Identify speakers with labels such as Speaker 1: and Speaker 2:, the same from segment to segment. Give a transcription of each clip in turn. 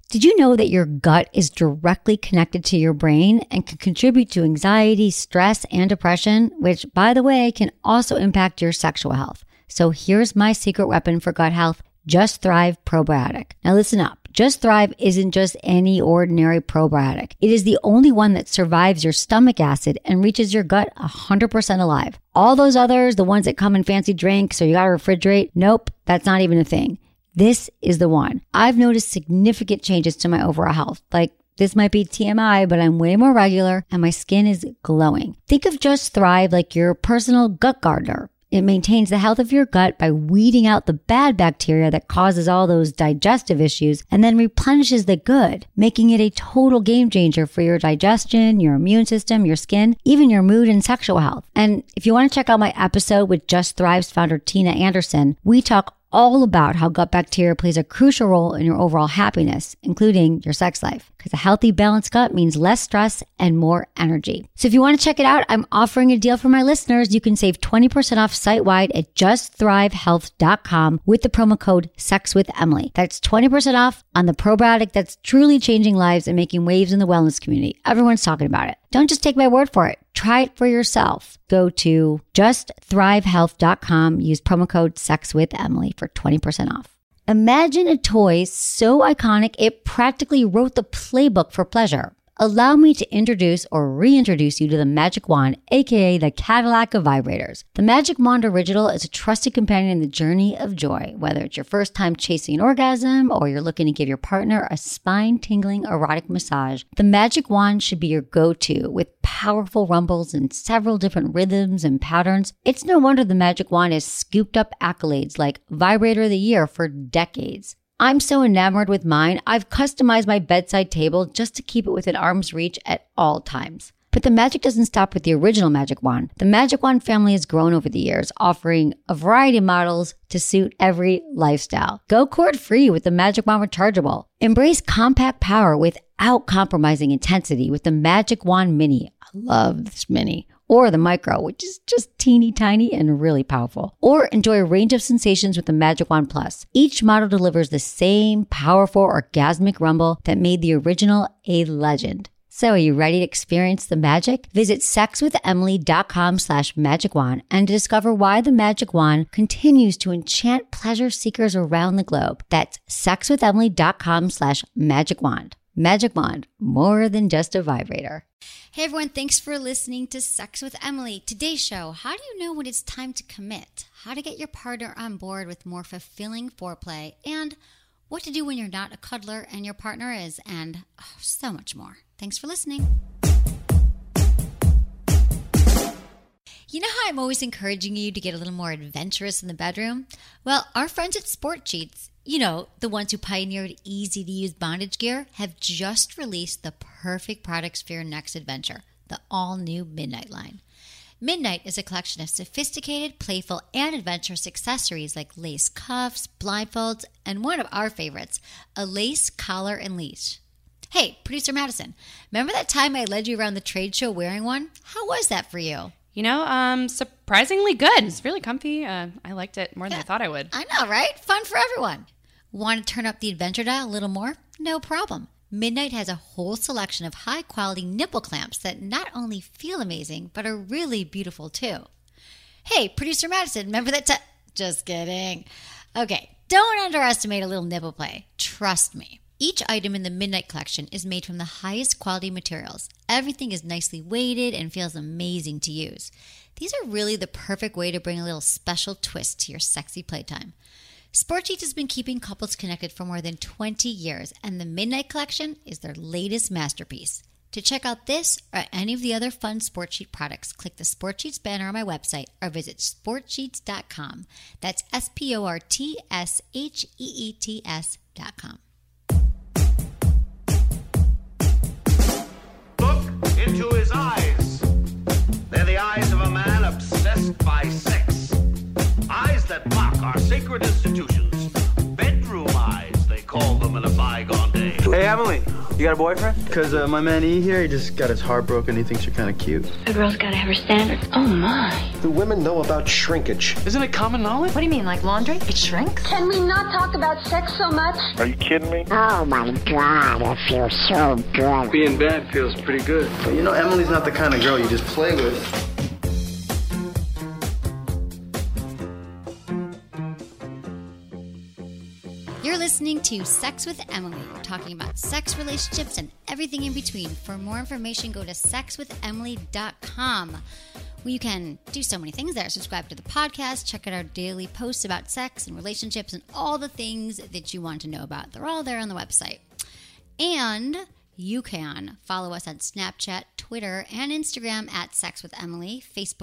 Speaker 1: Did you know that your gut is directly connected to your brain and can contribute to anxiety, stress, and depression, which, by the way, can also impact your sexual health? So here's my secret weapon for gut health, Just Thrive Probiotic. Now listen up. Just Thrive isn't just any ordinary probiotic. It is the only one that survives your stomach acid and reaches your gut 100% alive. All those others, the ones that come in fancy drinks or you gotta refrigerate, nope, that's not even a thing. This is the one. I've noticed significant changes to my overall health. Like, this might be TMI, but I'm way more regular and my skin is glowing. Think of Just Thrive like your personal gut gardener. It maintains the health of your gut by weeding out the bad bacteria that causes all those digestive issues and then replenishes the good, making it a total game changer for your digestion, your immune system, your skin, even your mood and sexual health. And if you want to check out my episode with Just Thrive's founder, Tina Anderson, we talk all about how gut bacteria plays a crucial role in your overall happiness, including your sex life. Because a healthy, balanced gut means less stress and more energy. So if you want to check it out, I'm offering a deal for my listeners. You can save 20% off site-wide at justthrivehealth.com with the promo code SEXWithEmily. That's 20% off on the probiotic that's truly changing lives and making waves in the wellness community. Everyone's talking about it. Don't just take my word for it. Try it for yourself. Go to justthrivehealth.com. Use promo code SEXWithEmily for 20% off. Imagine a toy so iconic it practically wrote the playbook for pleasure. Allow me to introduce or reintroduce you to the Magic Wand, aka the Cadillac of vibrators. The Magic Wand Original is a trusted companion in the journey of joy. Whether it's your first time chasing an orgasm or you're looking to give your partner a spine-tingling erotic massage, the Magic Wand should be your go-to with powerful rumbles and several different rhythms and patterns. It's no wonder the Magic Wand has scooped up accolades like Vibrator of the Year for decades. I'm so enamored with mine, I've customized my bedside table just to keep it within arm's reach at all times. But the magic doesn't stop with the original Magic Wand. The Magic Wand family has grown over the years, offering a variety of models to suit every lifestyle. Go cord-free with the Magic Wand Rechargeable. Embrace compact power without compromising intensity with the Magic Wand Mini. I love this Mini. Or the Micro, which is just teeny tiny and really powerful. Or enjoy a range of sensations with the Magic Wand Plus. Each model delivers the same powerful orgasmic rumble that made the original a legend. So are you ready to experience the magic? Visit sexwithemily.com/magicwand and discover why the Magic Wand continues to enchant pleasure seekers around the globe. That's sexwithemily.com/magicwand. Magic Wand, more than just a vibrator.
Speaker 2: Hey everyone, thanks for listening to Sex with Emily. Today's show, how do you know when it's time to commit? How to get your partner on board with more fulfilling foreplay, and what to do when you're not a cuddler and your partner is, and so much more. Thanks for listening. You know how I'm always encouraging you to get a little more adventurous in the bedroom? Well, our friends at Sport Sheets, you know, the ones who pioneered easy-to-use bondage gear, have just released the perfect products for your next adventure, the all-new Midnight line. Midnight is a collection of sophisticated, playful, and adventurous accessories like lace cuffs, blindfolds, and one of our favorites, a lace collar and leash. Hey, Producer Madison, remember that time I led you around the trade show wearing one? How was that for you?
Speaker 3: You know, surprisingly good. It's really comfy. I liked it more than I thought I would.
Speaker 2: I know, right? Fun for everyone. Want to turn up the adventure dial a little more? No problem. Midnight has a whole selection of high-quality nipple clamps that not only feel amazing, but are really beautiful, too. Hey, Producer Madison, remember that time? Just kidding. Okay, don't underestimate a little nipple play. Trust me. Each item in the Midnight collection is made from the highest quality materials. Everything is nicely weighted and feels amazing to use. These are really the perfect way to bring a little special twist to your sexy playtime. Sport Sheets has been keeping couples connected for more than 20 years, and the Midnight collection is their latest masterpiece. To check out this or any of the other fun Sport Sheet products, click the Sport Sheets banner on my website or visit sportsheets.com. That's SPORTSHEETS.com.
Speaker 4: Into his eyes. They're the eyes of a man obsessed by sex. Eyes that mock our sacred institutions. Bedroom eyes, they call them in a bygone day. Emily. Hey, Emily. You got a boyfriend?
Speaker 5: Because my man E here, he just got his heart broken. He thinks you're kind of cute.
Speaker 6: A girl's gotta have her standards. Oh my.
Speaker 7: Do women know about shrinkage?
Speaker 4: Isn't it common knowledge?
Speaker 6: What do you mean, like laundry? It shrinks?
Speaker 8: Can we not talk about sex so much?
Speaker 9: Are you kidding me?
Speaker 10: Oh my God, it feels so good.
Speaker 4: Being bad feels pretty good.
Speaker 5: But you know, Emily's not the kind of girl you just play with.
Speaker 2: You're listening to Sex with Emily. We're talking about sex, relationships, and everything in between. For more information, go to sexwithemily.com. Well, you can do so many things there. Subscribe to the podcast, check out our daily posts about sex and relationships and all the things that you want to know about. They're all there on the website. And you can follow us on Snapchat, Twitter, and Instagram at Sex with Emily,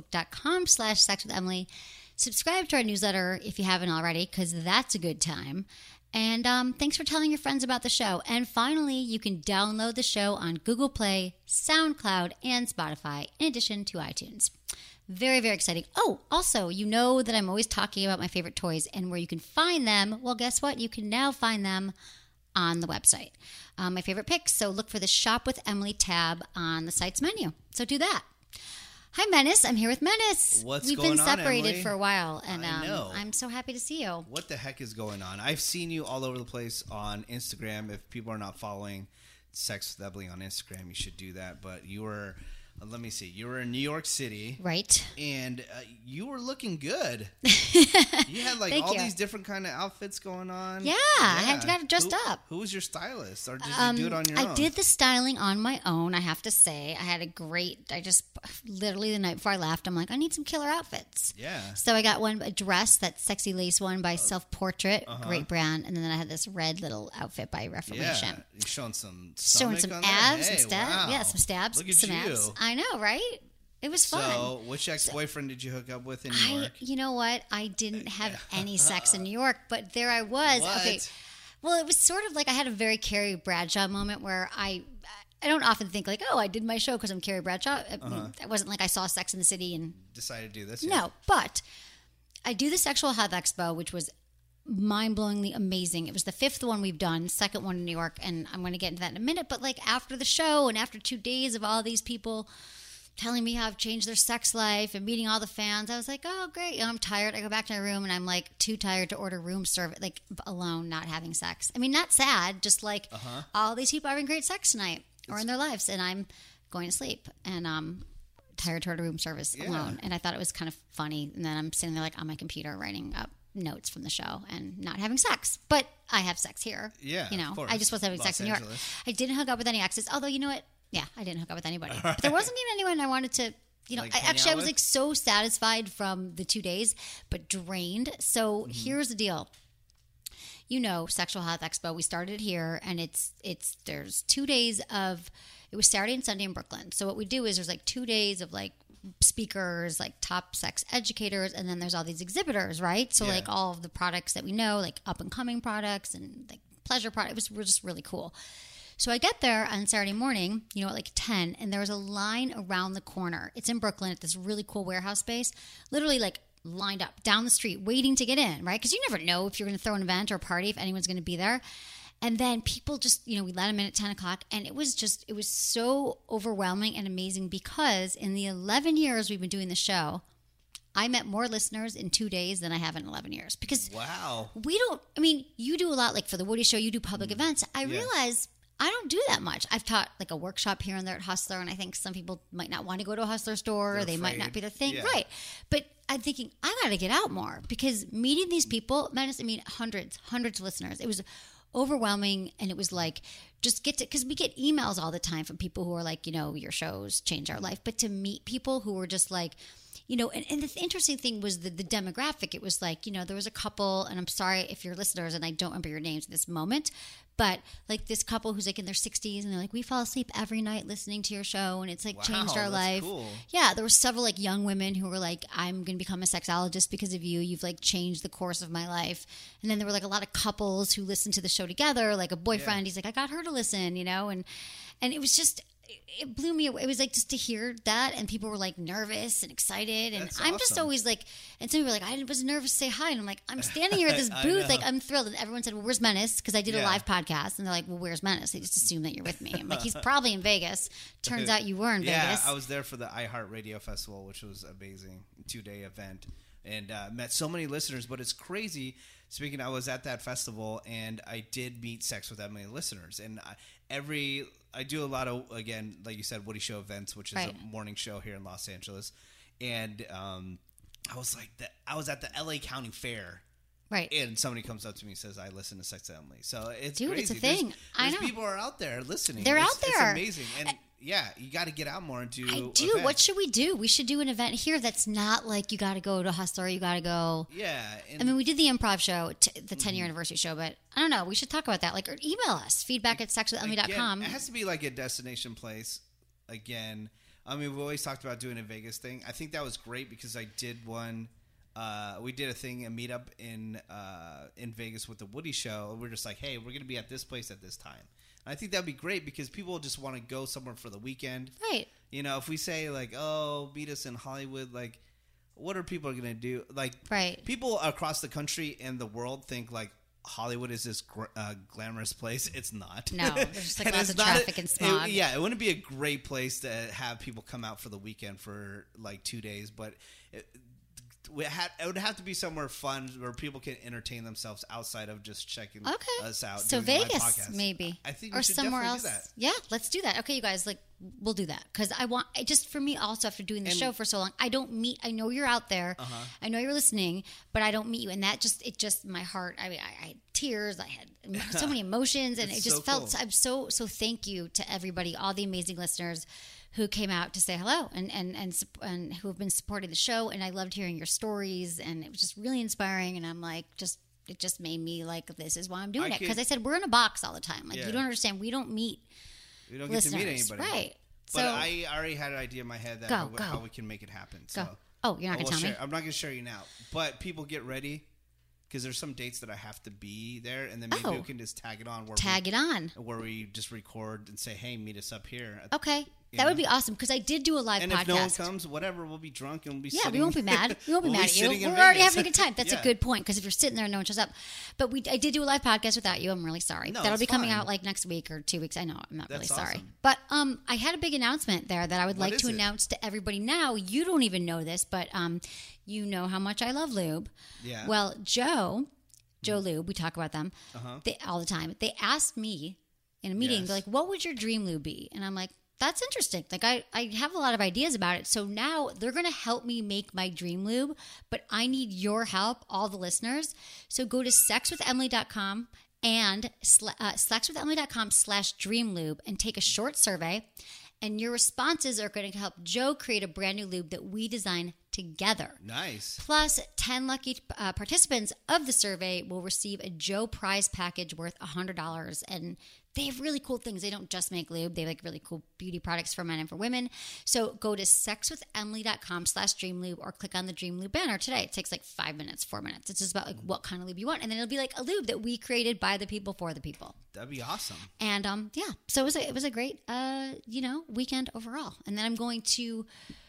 Speaker 2: facebook.com/sexwithemily. Subscribe to our newsletter if you haven't already, because that's a good time. And thanks for telling your friends about the show. And finally, you can download the show on Google Play, SoundCloud, and Spotify, in addition to iTunes. Very, very exciting. Oh, also, you know that I'm always talking about my favorite toys and where you can find them. Well, guess what? You can now find them on the website. My favorite picks. So look for the Shop with Emily tab on the site's menu. So do that. Hi, Menace. I'm here with Menace.
Speaker 11: We've been
Speaker 2: separated
Speaker 11: Emily?
Speaker 2: for a while, and
Speaker 11: I know.
Speaker 2: I'm so happy to see you.
Speaker 11: What the heck is going on? I've seen you all over the place on Instagram. If people are not following Sex with Emily on Instagram, you should do that. But you were, let me see, you were in New York City.
Speaker 2: Right.
Speaker 11: And you were looking good. You had like all these different kind of outfits going on.
Speaker 2: Yeah, I had got dressed up.
Speaker 11: Who was your stylist? Or did you do it on your own?
Speaker 2: I did the styling on my own, I have to say. I had I just literally the night before I left, I'm like, I need some killer outfits.
Speaker 11: Yeah.
Speaker 2: So I got a dress, that sexy lace one by Self Portrait, great brand. And then I had this red little outfit by Reformation.
Speaker 11: Yeah, you're showing some
Speaker 2: abs,
Speaker 11: there?
Speaker 2: some stabs.
Speaker 11: Wow.
Speaker 2: Yeah, some stabs,
Speaker 11: Look at
Speaker 2: some
Speaker 11: you.
Speaker 2: abs. I know, right? It was fun.
Speaker 11: So, which ex-boyfriend did you hook up with in New York?
Speaker 2: You know what? I didn't have any sex in New York, but there I was.
Speaker 11: What?
Speaker 2: Okay. Well, it was sort of like I had a very Carrie Bradshaw moment where I don't often think like, oh, I did my show because I'm Carrie Bradshaw. It wasn't like I saw Sex in the City and
Speaker 11: decided to do this.
Speaker 2: No, but I do the Sexual Health Expo, which was mind-blowingly amazing. It was the 5th one we've done, 2nd one in New York, and I'm going to get into that in a minute. But like after the show and after 2 days of all these people telling me how I've changed their sex life and meeting all the fans, I was like, oh, great. I'm tired. I go back to my room and I'm like too tired to order room service, like alone, not having sex. I mean, not sad, just like all these people are having great sex tonight or in their lives, and I'm going to sleep and tired to order room service alone. And I thought it was kind of funny. And then I'm sitting there like on my computer writing up notes from the show and not having sex. But I have sex here.
Speaker 11: Yeah,
Speaker 2: you know,
Speaker 11: of course.
Speaker 2: I just wasn't having sex in New York. I didn't hook up with any exes, although you know what? Yeah, I didn't hook up with anybody. But there wasn't even anyone I wanted to, you know,
Speaker 11: like
Speaker 2: I was like so satisfied from the 2 days, but drained. So here's the deal. You know, Sexual Health Expo, we started here, and there's 2 days of, it was Saturday and Sunday in Brooklyn. So what we do is there's like 2 days of like speakers, like top sex educators, and then there's all these exhibitors, right? So like all of the products that we know, like up and coming products and like pleasure products, it was just really cool. So I get there on Saturday morning, you know, at like 10, and there was a line around the corner. It's in Brooklyn at this really cool warehouse space, literally like lined up down the street waiting to get in, right? Because you never know if you're going to throw an event or a party, if anyone's going to be there. And then people just, you know, we let them in at 10 o'clock, and it was so overwhelming and amazing because in the 11 years we've been doing the show, I met more listeners in 2 days than I have in 11 years. Because you do a lot, like for the Woody Show, you do public events. I realize I don't do that much. I've taught like a workshop here and there at Hustler, and I think some people might not want to go to a Hustler store, or they might not be their thing. Yeah. Right. But I'm thinking, I got to get out more because meeting these people, hundreds of listeners. It was overwhelming, and it was like, just because we get emails all the time from people who are like, you know, your shows changed our life. But to meet people who were just like, you know, and the interesting thing was the demographic. It was like, you know, there was a couple, and I'm sorry if you're listeners and I don't remember your names at this moment, but like this couple who's like in their 60s, and they're like, we fall asleep every night listening to your show, and it's like changed our life. Cool. Yeah, there were several like young women who were like, I'm going to become a sexologist because of you. You've like changed the course of my life. And then there were like a lot of couples who listened to the show together, like a boyfriend. He's like, I got her to listen, you know, and it was just, it blew me away. It was like just to hear that, and people were like nervous and excited, and
Speaker 11: That's
Speaker 2: I'm just
Speaker 11: awesome.
Speaker 2: always like, and some people were like, I was nervous to say hi, and I'm like, I'm standing here at this
Speaker 11: I
Speaker 2: booth,
Speaker 11: know.
Speaker 2: like I'm thrilled, and everyone said, well, where's Menace? Because I did a
Speaker 11: Yeah.
Speaker 2: live podcast, and they're like, well, where's Menace? They just assume that you're with me. I'm like, he's probably in Vegas. Turns out you were in
Speaker 11: Yeah,
Speaker 2: Vegas.
Speaker 11: I was there for the iHeartRadio Festival, which was amazing, 2-day event, and met so many listeners. But it's crazy. Speaking, I was at that festival, and I did meet Sex with Emily listeners, and I do a lot of, again, like you said, Woody Show events, which is
Speaker 2: Right.
Speaker 11: a morning show here in Los Angeles, and I was at the LA County Fair.
Speaker 2: Right.
Speaker 11: And somebody comes up to me and says, I listen to Sex with Emily. So it's
Speaker 2: Dude,
Speaker 11: crazy.
Speaker 2: it's a thing. I know.
Speaker 11: People are out there listening.
Speaker 2: They're out there.
Speaker 11: It's amazing. And yeah, you got to get out more and do
Speaker 2: I do.
Speaker 11: events.
Speaker 2: What should we do? We should do an event here that's not like you got to go to Hustler, you got to go.
Speaker 11: Yeah. And
Speaker 2: I mean, we did the improv show, the 10-year anniversary show, but I don't know. We should talk about that. Like, or email us, feedback@sexwithemily.com.
Speaker 11: Again, it has to be like a destination place. Again, I mean, we've always talked about doing a Vegas thing. I think that was great because I did one. We did a meetup in Vegas with the Woody Show. We're just like, hey, we're going to be at this place at this time. And I think that'd be great because people just want to go somewhere for the weekend.
Speaker 2: Right.
Speaker 11: You know, if we say like, oh, meet us in Hollywood, like, what are people going to do? Like,
Speaker 2: Right.
Speaker 11: people across the country and the world think like Hollywood is this glamorous place. It's not.
Speaker 2: No, there's just like
Speaker 11: And
Speaker 2: lots
Speaker 11: it's
Speaker 2: of
Speaker 11: not
Speaker 2: traffic and smog.
Speaker 11: it wouldn't be a great place to have people come out for the weekend for like 2 days, but it would have to be somewhere fun where people can entertain themselves outside of just checking us out.
Speaker 2: So
Speaker 11: doing live
Speaker 2: Vegas,
Speaker 11: podcasts.
Speaker 2: maybe.
Speaker 11: I think
Speaker 2: or
Speaker 11: we should
Speaker 2: somewhere
Speaker 11: definitely
Speaker 2: else.
Speaker 11: do that.
Speaker 2: Yeah, let's do that. Okay, you guys, like we'll do that because just for me also after doing the show for so long, I know you're out there, I know you're listening, but I don't meet you, and it just my heart. I mean, I had tears, I had so many emotions, and it just
Speaker 11: so
Speaker 2: felt.
Speaker 11: cool.
Speaker 2: I'm so thank you to everybody, all the amazing listeners who came out to say hello and who have been supporting the show. And I loved hearing your stories, and it was just really inspiring. And I'm like, it just made me like, this is why I'm doing it. Because I said, we're in a box all the time. Like,
Speaker 11: Yeah.
Speaker 2: you don't understand. We don't meet
Speaker 11: We don't get
Speaker 2: listeners.
Speaker 11: to meet anybody.
Speaker 2: Right.
Speaker 11: But
Speaker 2: So
Speaker 11: I already had an idea in my head that
Speaker 2: Go.
Speaker 11: how we can make it happen.
Speaker 2: Go.
Speaker 11: So
Speaker 2: Oh, you're not going to tell me?
Speaker 11: I'm not going to share you now. But people get ready because there's some dates that I have to be there, and then maybe
Speaker 2: Oh.
Speaker 11: we can just tag it on. Where we just record and say, hey, meet us up here.
Speaker 2: Okay.
Speaker 11: You
Speaker 2: That
Speaker 11: know?
Speaker 2: would be awesome because I did do a live
Speaker 11: And
Speaker 2: podcast.
Speaker 11: if no one comes, whatever, we'll be drunk and we'll be
Speaker 2: Yeah,
Speaker 11: sitting.
Speaker 2: we won't be mad. We won't be
Speaker 11: we'll
Speaker 2: mad at you.
Speaker 11: sitting in
Speaker 2: We're already
Speaker 11: Vegas.
Speaker 2: having a good time. That's
Speaker 11: Yeah.
Speaker 2: a good point because if you're sitting there and no one shows up. But I did do a live podcast without you. I'm really sorry.
Speaker 11: No,
Speaker 2: That'll
Speaker 11: it's
Speaker 2: be coming
Speaker 11: fine.
Speaker 2: out like next week or 2 weeks. I know. I'm not
Speaker 11: That's
Speaker 2: really sorry.
Speaker 11: awesome.
Speaker 2: But I had a big announcement there that I would
Speaker 11: What
Speaker 2: like to
Speaker 11: is it?
Speaker 2: announce to everybody now. You don't even know this, but you know how much I love lube.
Speaker 11: Yeah.
Speaker 2: Well, Joe Lube, we talk about them all the time. They asked me in a meeting,
Speaker 11: Yes.
Speaker 2: they're like, what would your dream lube be? And I'm like, that's interesting. Like I have a lot of ideas about it. So now they're going to help me make my dream lube, but I need your help, all the listeners. So go to sexwithemily.com and sexwithemily.com/dreamlube and take a short survey. And your responses are going to help Joe create a brand new lube that we design together.
Speaker 11: Nice.
Speaker 2: Plus, 10 lucky participants of the survey will receive a Joe prize package worth $100. And they have really cool things. They don't just make lube. They have like really cool beauty products for men and for women. So go to sexwithemily.com/dreamlube or click on the Dream Lube banner today. It takes like 5 minutes, 4 minutes. It's just about like what kind of lube you want. And then it'll be like a lube that we created by the people for the people.
Speaker 11: That'd be awesome.
Speaker 2: And yeah, so it was a great weekend overall. And then I'm going to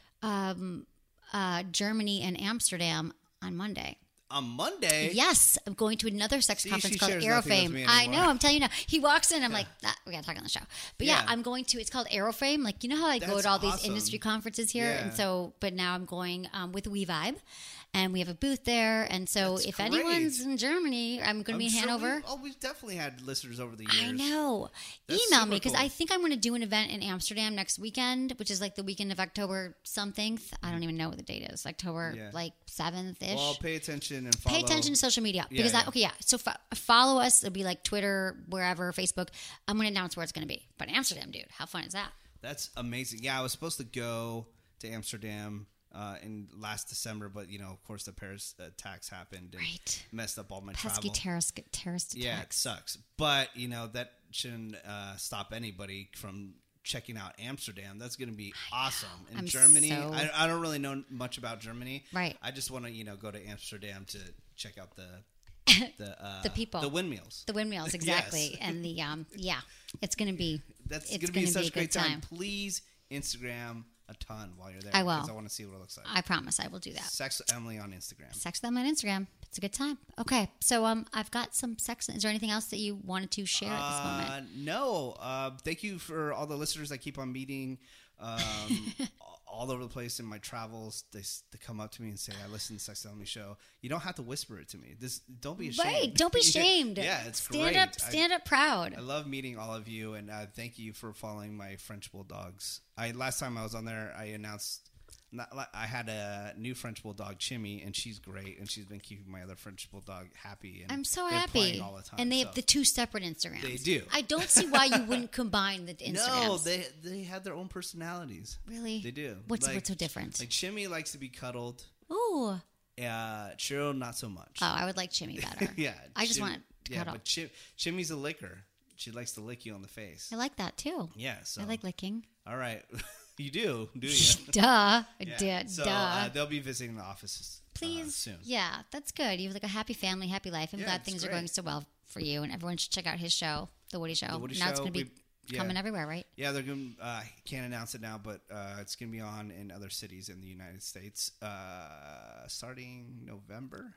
Speaker 2: Germany and Amsterdam on Monday.
Speaker 11: On Monday?
Speaker 2: Yes, I'm going to another sex conference
Speaker 11: she
Speaker 2: called
Speaker 11: shares nothing with
Speaker 2: Aerofame.
Speaker 11: me
Speaker 2: I
Speaker 11: anymore.
Speaker 2: know, I'm telling you now. He walks in, I'm like, we got to talk on the show. But yeah,
Speaker 11: Yeah.
Speaker 2: I'm going to, it's called Aerofame. Like, you know how I go
Speaker 11: That's
Speaker 2: to all these
Speaker 11: awesome.
Speaker 2: industry conferences here?
Speaker 11: Yeah.
Speaker 2: And so, but now I'm going with WeVibe. And we have a booth there. And so
Speaker 11: That's
Speaker 2: if
Speaker 11: great.
Speaker 2: anyone's in Germany, I'm going to be in Hanover.
Speaker 11: We've definitely had listeners over the years.
Speaker 2: I know.
Speaker 11: That's
Speaker 2: Email
Speaker 11: super
Speaker 2: me because
Speaker 11: cool.
Speaker 2: I think I'm going to do an event in Amsterdam next weekend, which is like the weekend of October something. I don't even know what the date is. October
Speaker 11: Yeah.
Speaker 2: like 7th-ish.
Speaker 11: Well, pay attention and follow.
Speaker 2: Pay attention to social media
Speaker 11: Yeah,
Speaker 2: because
Speaker 11: yeah.
Speaker 2: So follow us. It'll be like Twitter, wherever, Facebook. I'm going to announce where it's going to be. But Amsterdam, dude, how fun is that?
Speaker 11: That's amazing. Yeah, I was supposed to go to Amsterdam in last December, but of course, the Paris attacks happened and
Speaker 2: Right.
Speaker 11: messed up all my
Speaker 2: Pesky
Speaker 11: travel.
Speaker 2: terrorist
Speaker 11: Yeah, it
Speaker 2: attacks.
Speaker 11: sucks. But that shouldn't stop anybody from checking out Amsterdam. That's going to be awesome. In
Speaker 2: I'm
Speaker 11: Germany,
Speaker 2: so-
Speaker 11: I don't really know much about Germany.
Speaker 2: Right.
Speaker 11: I just want to go to Amsterdam to check out the
Speaker 2: The people.
Speaker 11: The windmills.
Speaker 2: The windmills, exactly.
Speaker 11: Yes.
Speaker 2: And the it's going to be
Speaker 11: That's
Speaker 2: it's
Speaker 11: going to be such
Speaker 2: a
Speaker 11: a great
Speaker 2: good
Speaker 11: time. Please Instagram a ton while you're there.
Speaker 2: I will.
Speaker 11: Because I want to see what it looks like.
Speaker 2: I promise I will do that.
Speaker 11: Sex with Emily on Instagram.
Speaker 2: Sex with them on Instagram. It's a good time. Okay, so I've got some sex. Is there anything else that you wanted to share at this moment?
Speaker 11: No. Thank you for all the listeners I keep on meeting all over the place in my travels. They come up to me and say, I listen to Sex with Emily show. You don't have to whisper it to me. Don't be ashamed.
Speaker 2: Right, don't be ashamed.
Speaker 11: Yeah, it's
Speaker 2: stand
Speaker 11: great.
Speaker 2: Stand up proud.
Speaker 11: I love meeting all of you, and thank you for following my French Bulldogs. Last time I was on there, I announced I had a new French Bulldog, Chimmy, and she's great, and she's been keeping my other French Bulldog happy. And
Speaker 2: I'm so
Speaker 11: they're
Speaker 2: happy.
Speaker 11: playing all the time,
Speaker 2: and they have the two separate Instagrams.
Speaker 11: They do.
Speaker 2: I don't see why you wouldn't combine the Instagrams.
Speaker 11: No, they have their own personalities.
Speaker 2: Really?
Speaker 11: They do.
Speaker 2: What's so different?
Speaker 11: Like Chimmy likes to be cuddled.
Speaker 2: Ooh.
Speaker 11: Churro, not so much.
Speaker 2: Oh, I would like Chimmy better.
Speaker 11: Yeah.
Speaker 2: I just want to cuddle.
Speaker 11: But Chimmy's a licker. She likes to lick you on the face.
Speaker 2: I like that too.
Speaker 11: Yeah. So.
Speaker 2: I like licking.
Speaker 11: All right. You do you?
Speaker 2: Duh.
Speaker 11: Yeah. So,
Speaker 2: duh.
Speaker 11: they'll be visiting the offices
Speaker 2: Please.
Speaker 11: soon.
Speaker 2: Yeah, that's good. You have like a happy family, happy life. I'm glad things are going so well for you. And everyone should check out his show, The Woody Show. Now it's going to be coming everywhere, right?
Speaker 11: Yeah, they're going to, I can't announce it now, but it's going to be on in other cities in the United States starting November.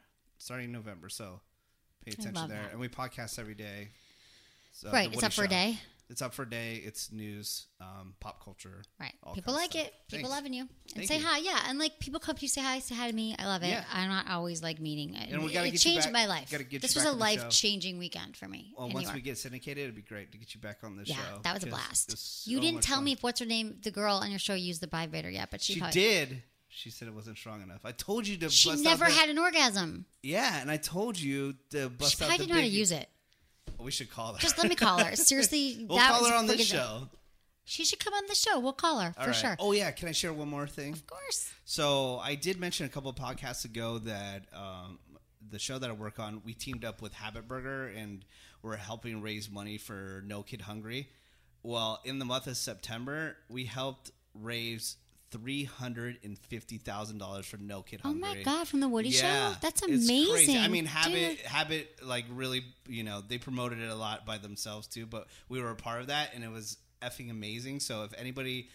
Speaker 11: So pay attention there.
Speaker 2: That.
Speaker 11: And we podcast every day. So
Speaker 2: right, it's up for a day.
Speaker 11: It's up for a day. It's news, pop culture.
Speaker 2: Right. People like it. People loving you. And say hi. Yeah. And like people come to you, say hi to me. I love it. Yeah. I'm not always like meeting it.
Speaker 11: And we gotta
Speaker 2: it
Speaker 11: get
Speaker 2: changed
Speaker 11: you
Speaker 2: my
Speaker 11: back,
Speaker 2: life.
Speaker 11: This
Speaker 2: was a life-changing weekend for me.
Speaker 11: Well, once we get syndicated, it'd be great to get you back on this show.
Speaker 2: Yeah, that was a blast. You didn't tell me if what's her name, the girl on your show used the vibrator yet, but she
Speaker 11: did. She said it wasn't strong enough. I told you to.
Speaker 2: She never had an orgasm.
Speaker 11: Yeah, and I told you to bust out the.
Speaker 2: She probably didn't know how to use it.
Speaker 11: We should call her.
Speaker 2: Just let me call her. Seriously,
Speaker 11: we'll call her on this show.
Speaker 2: She should come on the show. We'll call her for sure.
Speaker 11: Oh yeah, can I share one more thing?
Speaker 2: Of course.
Speaker 11: So I did mention a couple of podcasts ago that the show that I work on, we teamed up with Habit Burger and we're helping raise money for No Kid Hungry. Well, in the month of September, we helped raise $350,000 for No Kid Hungry.
Speaker 2: Oh my God, from the Woody Show? That's amazing.
Speaker 11: It's crazy. I mean, Habit like really, they promoted it a lot by themselves too, but we were a part of that and it was effing amazing. So if anybody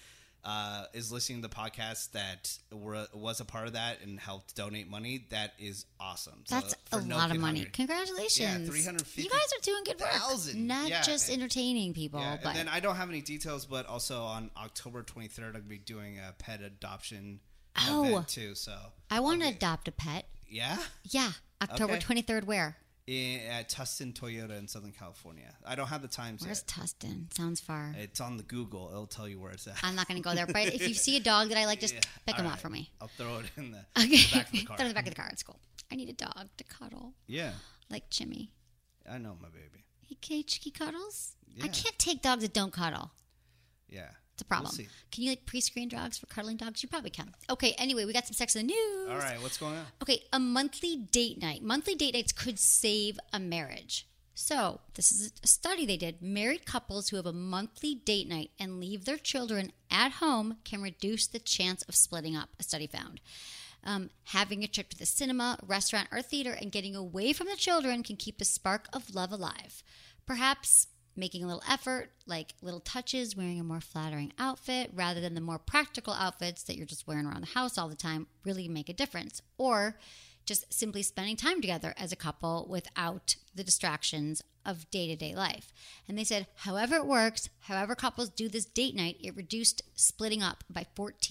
Speaker 11: is listening to the podcast that was a part of that and helped donate money, that is awesome.
Speaker 2: That's a lot of money. Congratulations.
Speaker 11: Yeah, $350,000.
Speaker 2: You guys are doing good work. Not just entertaining people.
Speaker 11: Yeah,
Speaker 2: but
Speaker 11: and then I don't have any details, but also on October 23rd, I'm going to be doing a pet adoption event too. So
Speaker 2: I want to adopt a pet.
Speaker 11: Yeah?
Speaker 2: Yeah. October 23rd, where?
Speaker 11: At Tustin Toyota in Southern California. I don't have the times
Speaker 2: Where's
Speaker 11: yet.
Speaker 2: Tustin? Sounds far.
Speaker 11: It's on the Google. It'll tell you where it's at.
Speaker 2: I'm not going to go there. But if you see a dog that I like, just pick him up for me.
Speaker 11: I'll throw it in the
Speaker 2: back of the car. Throw it in the back of the car. It's cool. I need a dog to cuddle.
Speaker 11: Yeah.
Speaker 2: Like Chimmy.
Speaker 11: I know, my baby.
Speaker 2: He cuddles?
Speaker 11: Yeah.
Speaker 2: I can't take dogs that don't cuddle.
Speaker 11: Yeah.
Speaker 2: It's a problem.
Speaker 11: We'll see.
Speaker 2: Can you pre-screen dogs for cuddling dogs? You probably can. Okay, anyway, we got some sex in the news.
Speaker 11: All right, what's going on?
Speaker 2: Okay, a monthly date night. Monthly date nights could save a marriage. So, this is a study they did. Married couples who have a monthly date night and leave their children at home can reduce the chance of splitting up, a study found. Having a trip to the cinema, restaurant, or theater and getting away from the children can keep the spark of love alive. Perhaps making a little effort, like little touches, wearing a more flattering outfit rather than the more practical outfits that you're just wearing around the house all the time really make a difference. Or just simply spending time together as a couple without the distractions of day-to-day life. And they said, however it works, however couples do this date night, it reduced splitting up by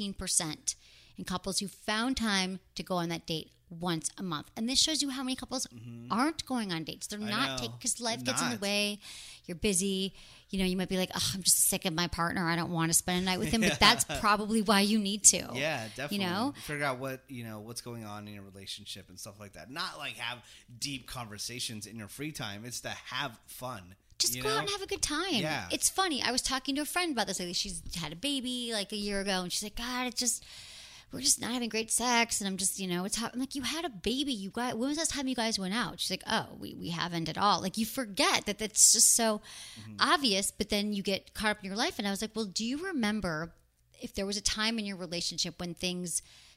Speaker 2: 14% in couples who found time to go on that date once a month. And this shows you how many couples aren't going on dates. They're not taking, because life gets in the way. You're busy. You might be like, oh, I'm just sick of my partner. I don't want to spend a night with him. But that's probably why you need to.
Speaker 11: Yeah, definitely. Figure out what's going on in your relationship and stuff like that. Not like have deep conversations in your free time. It's to have fun.
Speaker 2: Just go out and have a good time.
Speaker 11: Yeah.
Speaker 2: It's funny. I was talking to a friend about this. Like, she's had a baby like a year ago. And she's like, God, we're just not having great sex, and I'm just, it's hot. I'm like, you had a baby. You guys, when was the last time you guys went out? She's like, oh, we haven't at all. Like, you forget that that's just so obvious, but then you get caught up in your life. And I was like, well, do you remember if there was a time in your relationship when things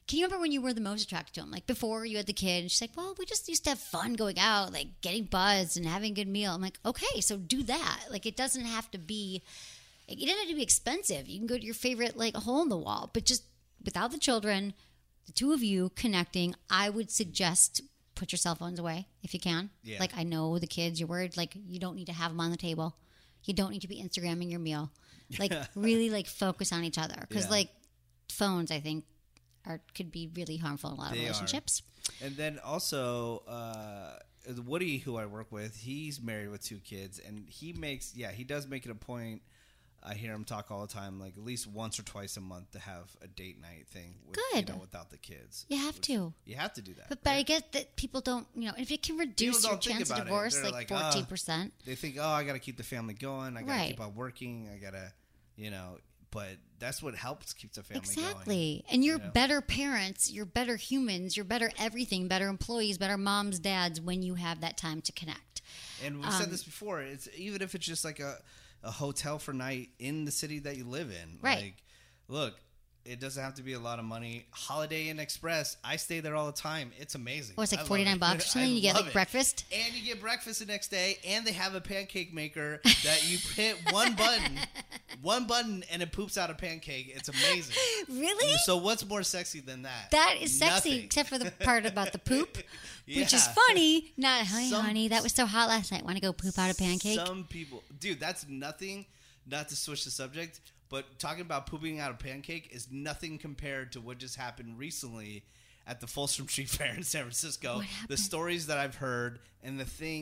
Speaker 2: can you remember when you were the most attracted to him? Like before you had the kid, and she's like, well, we just used to have fun going out, like getting buzzed and having a good meal. I'm like, okay, so do that. Like it doesn't have to be expensive. You can go to your favorite like hole in the wall, but just without the children, the two of you connecting, I would suggest put your cell phones away if you can.
Speaker 11: Yeah.
Speaker 2: Like I know the kids, you're worried, like you don't need to have them on the table. You don't need to be Instagramming your meal. Like really like focus on each other. Because like phones, I think, could be really harmful in a lot of relationships.
Speaker 11: And then also, Woody, who I work with, he's married with 2 kids, and he does make it a point. I hear him talk all the time, like at least once or twice a month to have a date night thing. Good. Without the kids.
Speaker 2: You have to.
Speaker 11: You have to do that.
Speaker 2: But I get that people don't, if it can reduce your chance of divorce like 14%.
Speaker 11: They think, I got to keep the family going. I got to keep on working. I got to, but that's what helps keep the family going.
Speaker 2: Exactly. And you're better parents, you're better humans, you're better everything, better employees, better moms, dads when you have that time to connect.
Speaker 11: And we said this before, it's even if it's just like a hotel for night in the city that you live in.
Speaker 2: Right.
Speaker 11: Like, look, it doesn't have to be a lot of money. Holiday Inn Express, I stay there all the time. It's amazing.
Speaker 2: Oh, it's like $49 or something? You get like breakfast?
Speaker 11: And you get breakfast the next day, and they have a pancake maker that you hit one button, and it poops out a pancake. It's amazing.
Speaker 2: Really?
Speaker 11: So what's more sexy than that?
Speaker 2: That is sexy,
Speaker 11: Nothing.
Speaker 2: except for the part about the poop, which is funny. Not, honey, that was so hot last night. Want to go poop out a pancake?
Speaker 11: Some people, dude, that's nothing. Not to switch the subject, but talking about pooping out a pancake is nothing compared to what just happened recently at the Folsom Street Fair in San Francisco. The stories that I've heard and the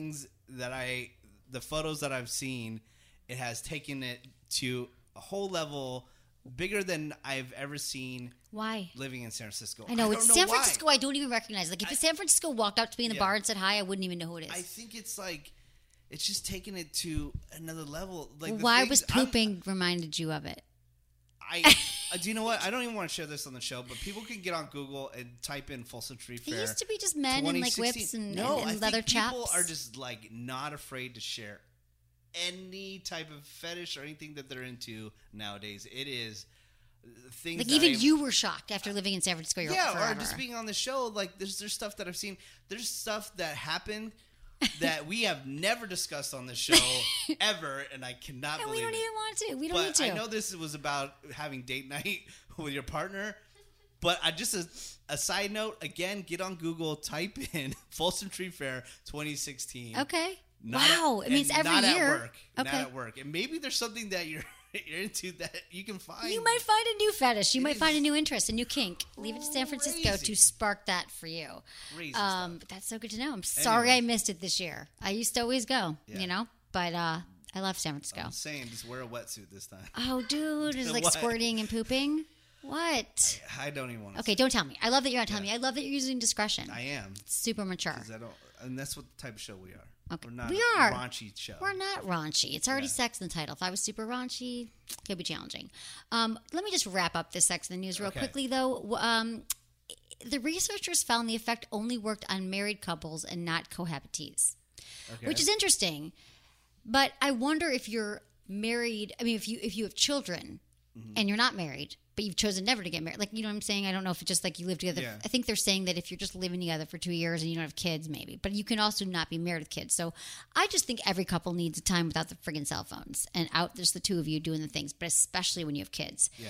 Speaker 11: photos that I've seen, it has taken it to a whole level bigger than I've ever seen.
Speaker 2: Why?
Speaker 11: Living in San Francisco.
Speaker 2: I know. It's San Francisco. I don't even recognize. Like, if San Francisco walked up to me in the bar and said hi, I wouldn't even know who it is.
Speaker 11: I think it's like, it's just taking it to another level. Like,
Speaker 2: why was pooping reminded you of it?
Speaker 11: Do you know what? I don't even want to share this on the show, but people can get on Google and type in Folsom Street Fair.
Speaker 2: It used to be just men in like whips and leather chaps.
Speaker 11: People are just like not afraid to share any type of fetish or anything that they're into nowadays. It is things
Speaker 2: like even you were shocked after living in San Francisco.
Speaker 11: Or just being on the show. Like there's stuff that I've seen. There's stuff that happened that we have never discussed on this show ever, and I cannot believe it.
Speaker 2: We don't even want to. We don't need to.
Speaker 11: I know this was about having date night with your partner, but just a side note, again, get on Google, type in Folsom Street Fair 2016.
Speaker 2: Okay. Wow. It means every year.
Speaker 11: Not at work. And maybe there's something that you're into that you can find.
Speaker 2: You might find a new fetish. You might find a new interest, a new kink. Leave it to San Francisco to spark that for you. But that's so good to know. I'm sorry I missed it this year. I used to always go, but I love San Francisco.
Speaker 11: I'm saying just wear a wetsuit this time.
Speaker 2: Oh, dude. It's like squirting and pooping. What?
Speaker 11: I don't even want to.
Speaker 2: Okay, don't tell me. I love that you're not telling me. I love that you're using discretion.
Speaker 11: I am.
Speaker 2: It's super mature.
Speaker 11: And that's what type of show we are.
Speaker 2: Okay.
Speaker 11: We're not
Speaker 2: a
Speaker 11: raunchy show.
Speaker 2: We're not raunchy. It's already sex in the title. If I was super raunchy, it could be challenging. Let me just wrap up this sex in the news real quickly, though. The researchers found the effect only worked on married couples and not cohabitees, which is interesting. But I wonder if you're married. I mean, if you have children and you're not married, but you've chosen never to get married. Like, you know what I'm saying? I don't know if it's just like you live together. Yeah. I think they're saying that if you're just living together for 2 years and you don't have kids, maybe. But you can also not be married with kids. So I just think every couple needs a time without the friggin' cell phones and out just the two of you doing the things, but especially when you have kids. Yeah.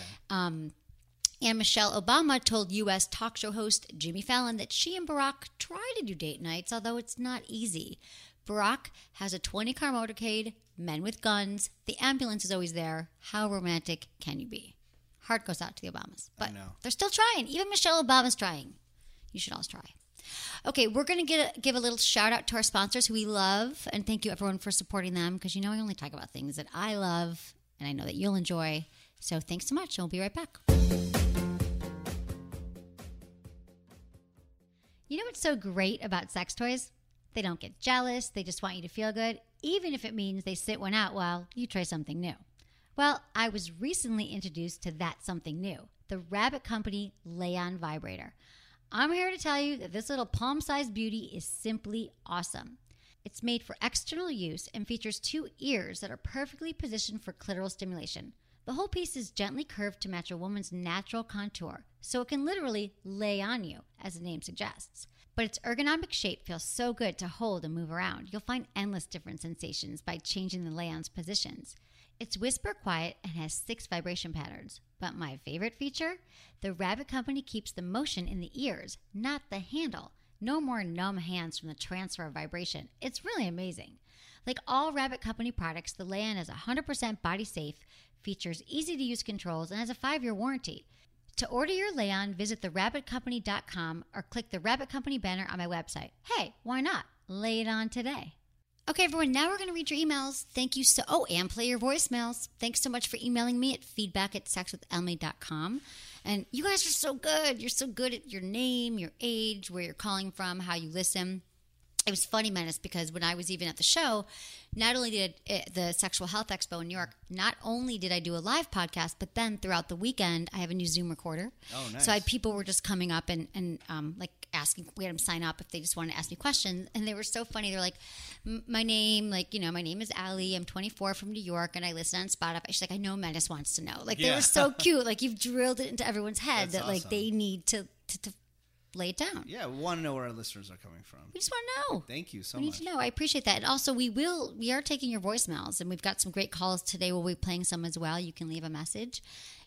Speaker 2: And Michelle Obama told U.S. talk show host Jimmy Fallon that she and Barack try to do date nights, although it's not easy. Barack has a 20-car motorcade, men with guns, the ambulance is always there. How romantic can you be? Heart goes out to the Obamas. But they're still trying. Even Michelle Obama's trying. You should all try. Okay, we're going to give a little shout out to our sponsors who we love. And thank you, everyone, for supporting them. Because, I only talk about things that I love. And I know that you'll enjoy. So thanks so much. And we'll be right back. You know what's so great about sex toys? They don't get jealous. They just want you to feel good. Even if it means they sit one out while you try something new. Well, I was recently introduced to that something new, the Rabbit Company Lay-On Vibrator. I'm here to tell you that this little palm-sized beauty is simply awesome. It's made for external use and features 2 ears that are perfectly positioned for clitoral stimulation. The whole piece is gently curved to match a woman's natural contour, so it can literally lay on you, as the name suggests. But its ergonomic shape feels so good to hold and move around. You'll find endless different sensations by changing the lay-on's positions. It's whisper quiet and has 6 vibration patterns. But my favorite feature? The Rabbit Company keeps the motion in the ears, not the handle. No more numb hands from the transfer of vibration. It's really amazing. Like all Rabbit Company products, the Lay-On is 100% body safe, features easy-to-use controls, and has a 5-year warranty. To order your Lay-On, visit therabbitcompany.com or click the Rabbit Company banner on my website. Hey, why not? Lay it on today. Okay, everyone, now we're going to read your emails. Thank you and play your voicemails. Thanks so much for emailing me at feedback@sexwithemily.com. And you guys are so good. You're so good at your name, your age, where you're calling from, how you listen. It was funny, Menace, because when I was even at the show, not only did the Sexual Health Expo in New York, not only did I do a live podcast, but then throughout the weekend, I have a new Zoom recorder.
Speaker 11: Oh, nice.
Speaker 2: So people were just coming up and like asking, we had them sign up if they just wanted to ask me questions. And they were so funny. They're like, my name is Allie. I'm 24 from New York and I listen on Spotify. She's like, I know Menace wants to know. Like, they were so cute. Like, you've drilled it into everyone's head that like they need to lay it down.
Speaker 11: Yeah, we want to know where our listeners are coming from.
Speaker 2: We just want to know.
Speaker 11: Thank you so much.
Speaker 2: We need to know. I appreciate that. And also, we are taking your voicemails, and we've got some great calls today. We'll be playing some as well. You can leave a message.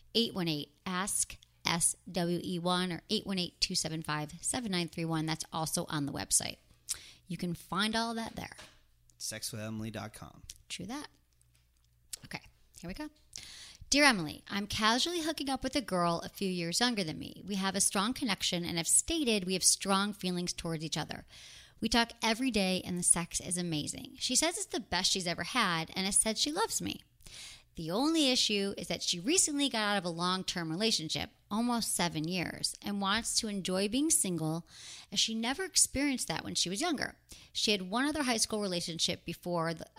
Speaker 2: 818-ASK-SWE1 or 818-275-7931. That's also on the website. You can find all of that there.
Speaker 11: Sexwithemily.com.
Speaker 2: True that. Okay, here we go. Dear Emily, I'm casually hooking up with a girl a few years younger than me. We have a strong connection and have stated we have strong feelings towards each other. We talk every day and the sex is amazing. She says it's the best she's ever had and has said she loves me. The only issue is that she recently got out of a long-term relationship, almost 7 years, and wants to enjoy being single as she never experienced that when she was younger. She had one other high school relationship before the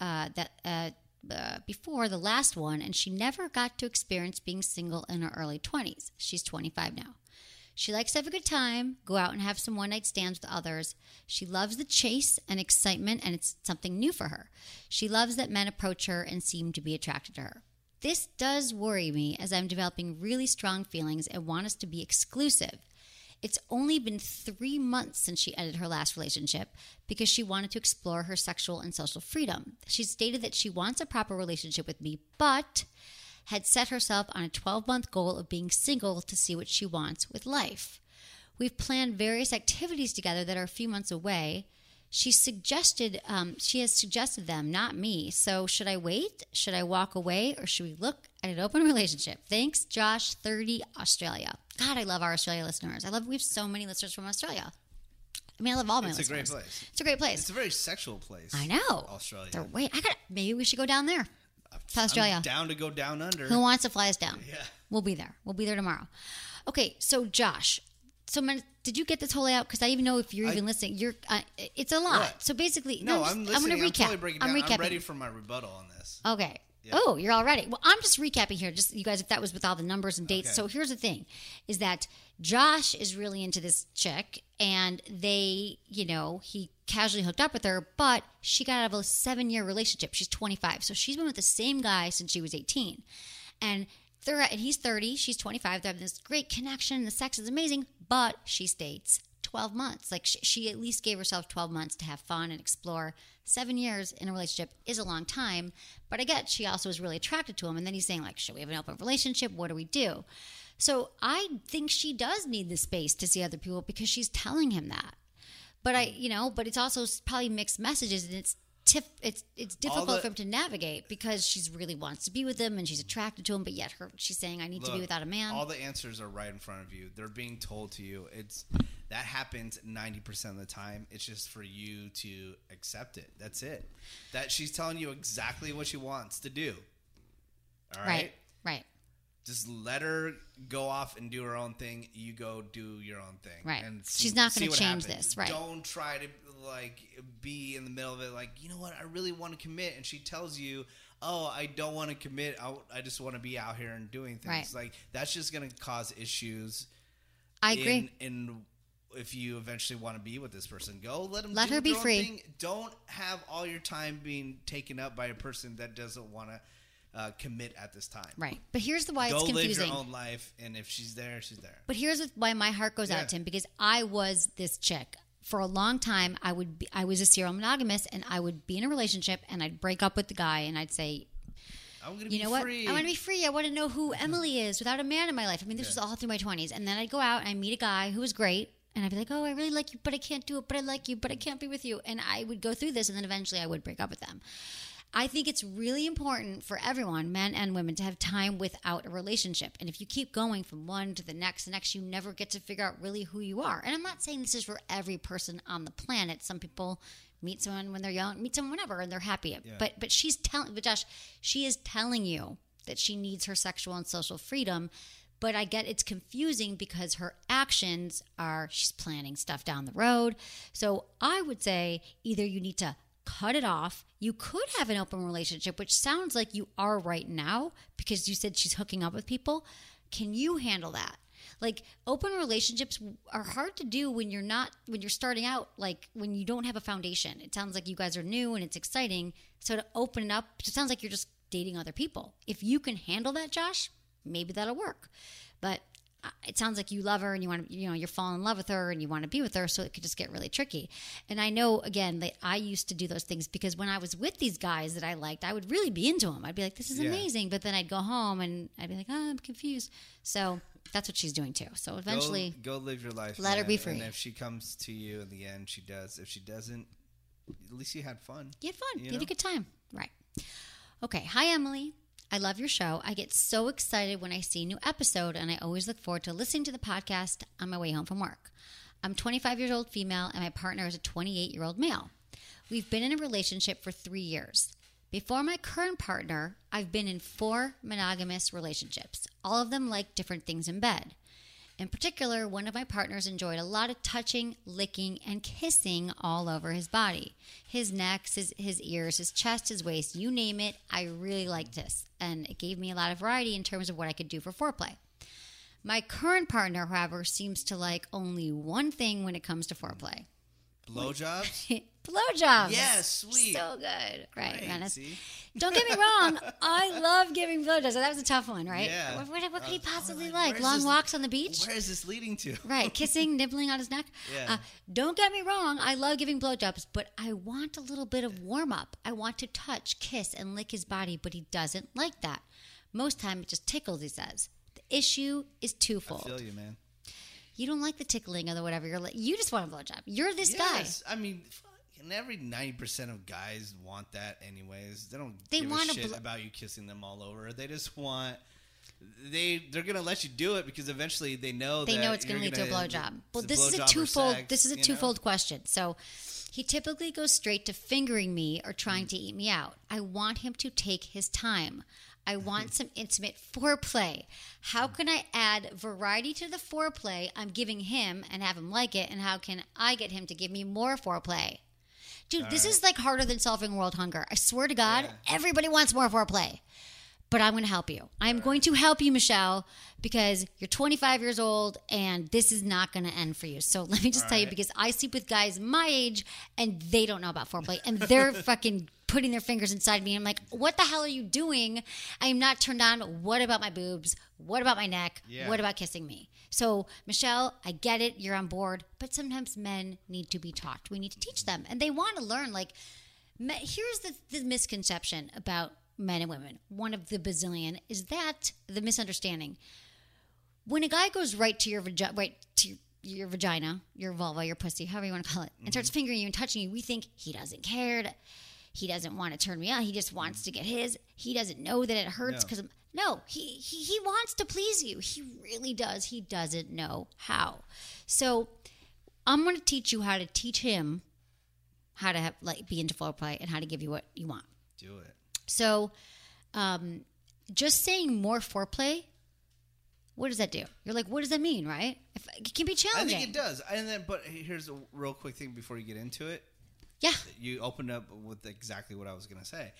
Speaker 2: last one, and she never got to experience being single in her early 20s. She's 25 now. She likes to have a good time, go out and have some one-night stands with others. She loves the chase and excitement, and it's something new for her. She loves that men approach her and seem to be attracted to her. This does worry me as I'm developing really strong feelings and want us to be exclusive. It's only been 3 months since she ended her last relationship because she wanted to explore her sexual and social freedom. She stated that she wants a proper relationship with me, but had set herself on a 12-month goal of being single to see what she wants with life. We've planned various activities together that are a few months away. She has suggested them, not me. So should I wait? Should I walk away? Or should we look at an open relationship? Thanks, Josh, 30, Australia. God, I love our Australia listeners. We have so many listeners from Australia. I mean, I love all my listeners.
Speaker 11: It's a great place.
Speaker 2: It's a great place.
Speaker 11: It's a very sexual place.
Speaker 2: I know.
Speaker 11: Australia.
Speaker 2: Maybe we should go down there to Australia.
Speaker 11: I'm down to go down under.
Speaker 2: Who wants to fly us down?
Speaker 11: Yeah.
Speaker 2: We'll be there. We'll be there tomorrow. Okay, so Josh, did you get this whole layout? Because I even know if you're even listening. It's a lot.
Speaker 11: What?
Speaker 2: So basically,
Speaker 11: no, I'm listening.
Speaker 2: I'm going to recap.
Speaker 11: Totally breaking down. I'm ready for my rebuttal on this.
Speaker 2: Okay.
Speaker 11: Yeah.
Speaker 2: Oh, you're all ready. Well, I'm just recapping here. Just you guys, if that was with all the numbers and dates.
Speaker 11: Okay.
Speaker 2: So here's the thing: is that Josh is really into this chick, and he casually hooked up with her, but she got out of a 7-year relationship. She's 25, so she's been with the same guy since she was 18, and he's 30, she's 25. They're having this great connection. The sex is amazing, but she states 12 months. Like she at least gave herself 12 months to have fun and explore. 7 years in a relationship is a long time, but I get she also is really attracted to him. And then he's saying, like, should we have an open relationship? What do we do? So I think she does need the space to see other people because she's telling him that. But but it's also probably mixed messages, and it's difficult for him to navigate because she really wants to be with him and she's attracted to him, but yet she's saying, I need to be without a man.
Speaker 11: All the answers are right in front of you. They're being told to you. That happens 90% of the time. It's just for you to accept it. That's it. That she's telling you exactly what she wants to do. All right?
Speaker 2: Right.
Speaker 11: Just let her go off and do her own thing. You go do your own thing.
Speaker 2: Right.
Speaker 11: And
Speaker 2: she's not going to change this. Right.
Speaker 11: Don't try to be in the middle of it. Like, you know what? I really want to commit. And she tells you, oh, I don't want to commit. I just want to be out here and doing things.
Speaker 2: Right.
Speaker 11: Like, that's just going to cause issues.
Speaker 2: I agree.
Speaker 11: In if you eventually want to be with this person,
Speaker 2: let her be free.
Speaker 11: Thing. Don't have all your time being taken up by a person that doesn't want to commit at this time.
Speaker 2: Right. But here's why it's
Speaker 11: Go
Speaker 2: confusing.
Speaker 11: live your own life, and if she's there, she's there.
Speaker 2: But here's why my heart goes out to him, because I was this chick. For a long time, I was a serial monogamist, and I would be in a relationship, and I'd break up with the guy, and I'd say,
Speaker 11: I'm going to
Speaker 2: you know what? I want to be free. I want to know who Emily is without a man in my life. I mean, this was all through my 20s. And then I'd go out and I'd meet a guy who was great. And I'd be like, oh, I really like you, but I can't do it. But I like you, but I can't be with you. And I would go through this, and then eventually I would break up with them. I think it's really important for everyone, men and women, to have time without a relationship. And if you keep going from one to the next, you never get to figure out really who you are. And I'm not saying this is for every person on the planet. Some people meet someone when they're young, meet someone whenever, and they're happy. Yeah. But Josh, she is telling you that she needs her sexual and social freedom. But I get it's confusing because her actions are she's planning stuff down the road. So I would say either you need to cut it off. You could have an open relationship, which sounds like you are right now because you said she's hooking up with people. Can you handle that? Like, open relationships are hard to do when you're starting out, like when you don't have a foundation. It sounds like you guys are new and it's exciting. So to open it up, it sounds like you're just dating other people. If you can handle that, Josh, maybe that'll work. But it sounds like you love her and you want to, you're falling in love with her and you want to be with her. So it could just get really tricky. And I know, again, that I used to do those things because when I was with these guys that I liked, I would really be into them. I'd be like, this is amazing. But then I'd go home and I'd be like, oh, I'm confused. So that's what she's doing too. So eventually,
Speaker 11: go live your life.
Speaker 2: Let her be free.
Speaker 11: And if she comes to you in the end, she does. If she doesn't, at least you had fun.
Speaker 2: You had fun. You had a good time. Right. Okay. Hi, Emily. I love your show. I get so excited when I see a new episode, and I always look forward to listening to the podcast on my way home from work. I'm 25 years old female, and my partner is a 28-year-old male. We've been in a relationship for 3 years. Before my current partner, I've been in 4 monogamous relationships. All of them like different things in bed. In particular, one of my partners enjoyed a lot of touching, licking, and kissing all over his body. His neck, his ears, his chest, his waist, you name it. I really liked this, and it gave me a lot of variety in terms of what I could do for foreplay. My current partner, however, seems to like only one thing when it comes to foreplay.
Speaker 11: Blowjobs?
Speaker 2: Blowjobs.
Speaker 11: Yes, sweet.
Speaker 2: So good. Right, Menace.
Speaker 11: See?
Speaker 2: Don't get me wrong. I love giving blowjobs. So that was a tough one, right?
Speaker 11: Yeah.
Speaker 2: What could he possibly like? Long walks on the beach?
Speaker 11: Where is this leading to?
Speaker 2: Right. Kissing, nibbling on his neck?
Speaker 11: Yeah.
Speaker 2: Don't get me wrong. I love giving blowjobs, but I want a little bit of warm-up. I want to touch, kiss, and lick his body, but he doesn't like that. Most time it just tickles, he says. The issue is twofold.
Speaker 11: I feel you, man.
Speaker 2: You don't like the tickling or the whatever. You just want a blowjob. You're this guy.
Speaker 11: I mean, and every 90% of guys want that anyways. They don't
Speaker 2: give
Speaker 11: a shit about you kissing them all over. They just want... They're going to let you do it because eventually they know
Speaker 2: it's going to lead to a blowjob. Well, this is a twofold question. So he typically goes straight to fingering me or trying to eat me out. I want him to take his time. I want some intimate foreplay. How can I add variety to the foreplay I'm giving him and have him like it? And how can I get him to give me more foreplay? Dude, this is like harder than solving world hunger. I swear to God, everybody wants more foreplay. But I'm going to help you. I'm going to help you, Michelle, because you're 25 years old and this is not going to end for you. So let me just tell you, because I sleep with guys my age and they don't know about foreplay and they're fucking putting their fingers inside me. I'm like, what the hell are you doing? I am not turned on. What about my boobs? What about my neck?
Speaker 11: Yeah.
Speaker 2: What about kissing me? So, Michelle, I get it. You're on board. But sometimes men need to be taught. We need to teach them. And they want to learn. Like, here's the misconception about men and women. One of the bazillion is that the misunderstanding. When a guy goes right to your vagina, your vulva, your pussy, however you want to call it, and starts fingering you and touching you, we think he doesn't care. He doesn't want to turn me on. He just wants to get his. He doesn't know that it hurts because no, he wants to please you. He really does. He doesn't know how. So I'm going to teach you how to teach him how to be into foreplay and how to give you what you want.
Speaker 11: Do it.
Speaker 2: So, just saying more foreplay, what does that do? You're like, what does that mean, right? It can be challenging.
Speaker 11: I think it does. But here's a real quick thing before you get into it.
Speaker 2: Yeah.
Speaker 11: You opened up with exactly what I was going to say.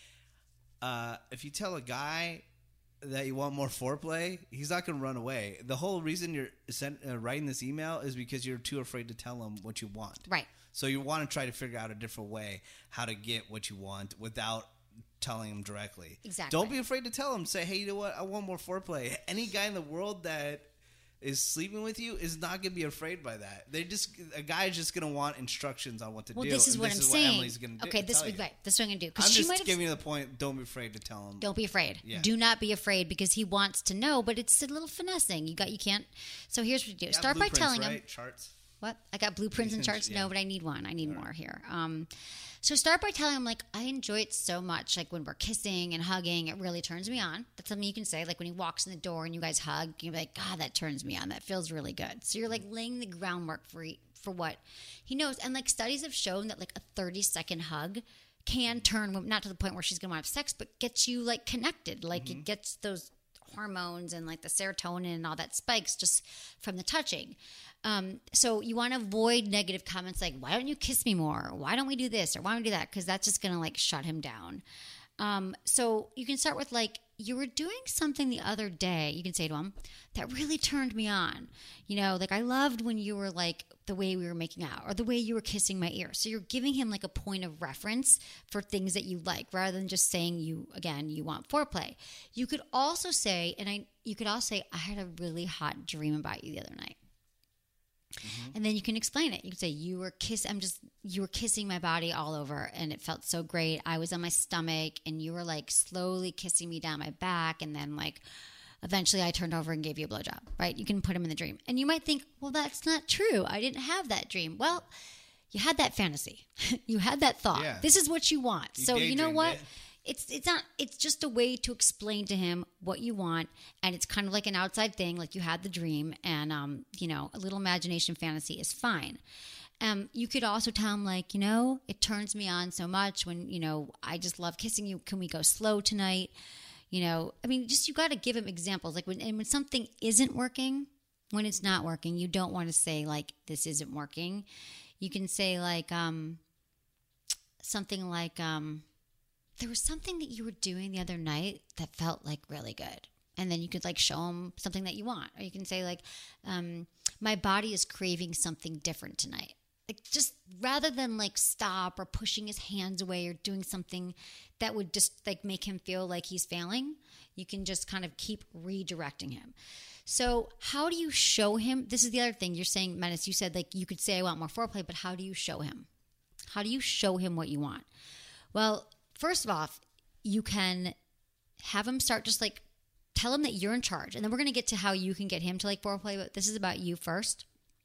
Speaker 11: If you tell a guy that you want more foreplay, he's not going to run away. The whole reason you're writing this email is because you're too afraid to tell him what you want.
Speaker 2: Right.
Speaker 11: So you want to try to figure out a different way how to get what you want without telling him directly.
Speaker 2: Exactly.
Speaker 11: Don't be afraid to tell him. Say, hey, you know what? I want more foreplay. Any guy in the world that is sleeping with you is not going to be afraid by that. A guy is just going to want instructions on what to do.
Speaker 2: Well, this is what I'm saying.
Speaker 11: What Emily's going to do.
Speaker 2: Okay, this is right. This is what I'm going to do.
Speaker 11: I'm just giving you the point. Don't be afraid to tell him.
Speaker 2: Don't be afraid.
Speaker 11: Yeah.
Speaker 2: Do not be afraid because he wants to know, but it's a little finessing. You can't. So here's what you do. Start by telling him.
Speaker 11: Charts.
Speaker 2: What? I got blueprints and charts?
Speaker 11: Yeah.
Speaker 2: No, but I need one. I need more here. So start by telling him, like, I enjoy it so much. Like, when we're kissing and hugging, it really turns me on. That's something you can say. Like, when he walks in the door and you guys hug, you're like, God, that turns me on. That feels really good. So you're, like, laying the groundwork for what he knows. And, like, studies have shown that, like, a 30-second hug can turn, not to the point where she's going to want to have sex, but gets you, like, connected. Like, it gets those hormones and, like, the serotonin and all that spikes just from the touching. So you want to avoid negative comments like, why don't you kiss me more? Why don't we do this? Or why don't we do that? Because that's just going to like shut him down. So you can start with like, you were doing something the other day. You can say to him, that really turned me on. You know, like I loved when you were like the way we were making out or the way you were kissing my ear. So you're giving him like a point of reference for things that you like rather than just saying you want foreplay. You could also say, I had a really hot dream about you the other night. Mm-hmm. And then you can explain it. You can say you were kissing my body all over and it felt so great. I was on my stomach and you were like slowly kissing me down my back and then like eventually I turned over and gave you a blowjob, right? You can put him in the dream. And you might think, well, that's not true. I didn't have that dream. Well, you had that fantasy. You had that thought. Yeah. This is what you want. So you know what? It's just a way to explain to him what you want, and it's kind of like an outside thing, like you had the dream, and a little imagination fantasy is fine. You could also tell him like, it turns me on so much when, I just love kissing you. Can we go slow tonight? You got to give him examples. Like when something isn't working, when it's not working, you don't want to say like, this isn't working. You can say like, something like, there was something that you were doing the other night that felt like really good. And then you could like show him something that you want. Or you can say like, my body is craving something different tonight. Like just rather than like stop or pushing his hands away or doing something that would just like make him feel like he's failing, you can just kind of keep redirecting him. So how do you show him? This is the other thing you're saying, Menace. You said like you could say I want more foreplay, but how do you show him? How do you show him what you want? Well, first of all, you can have him start just like tell him that you're in charge. And then we're going to get to how you can get him to like foreplay, but this is about you first.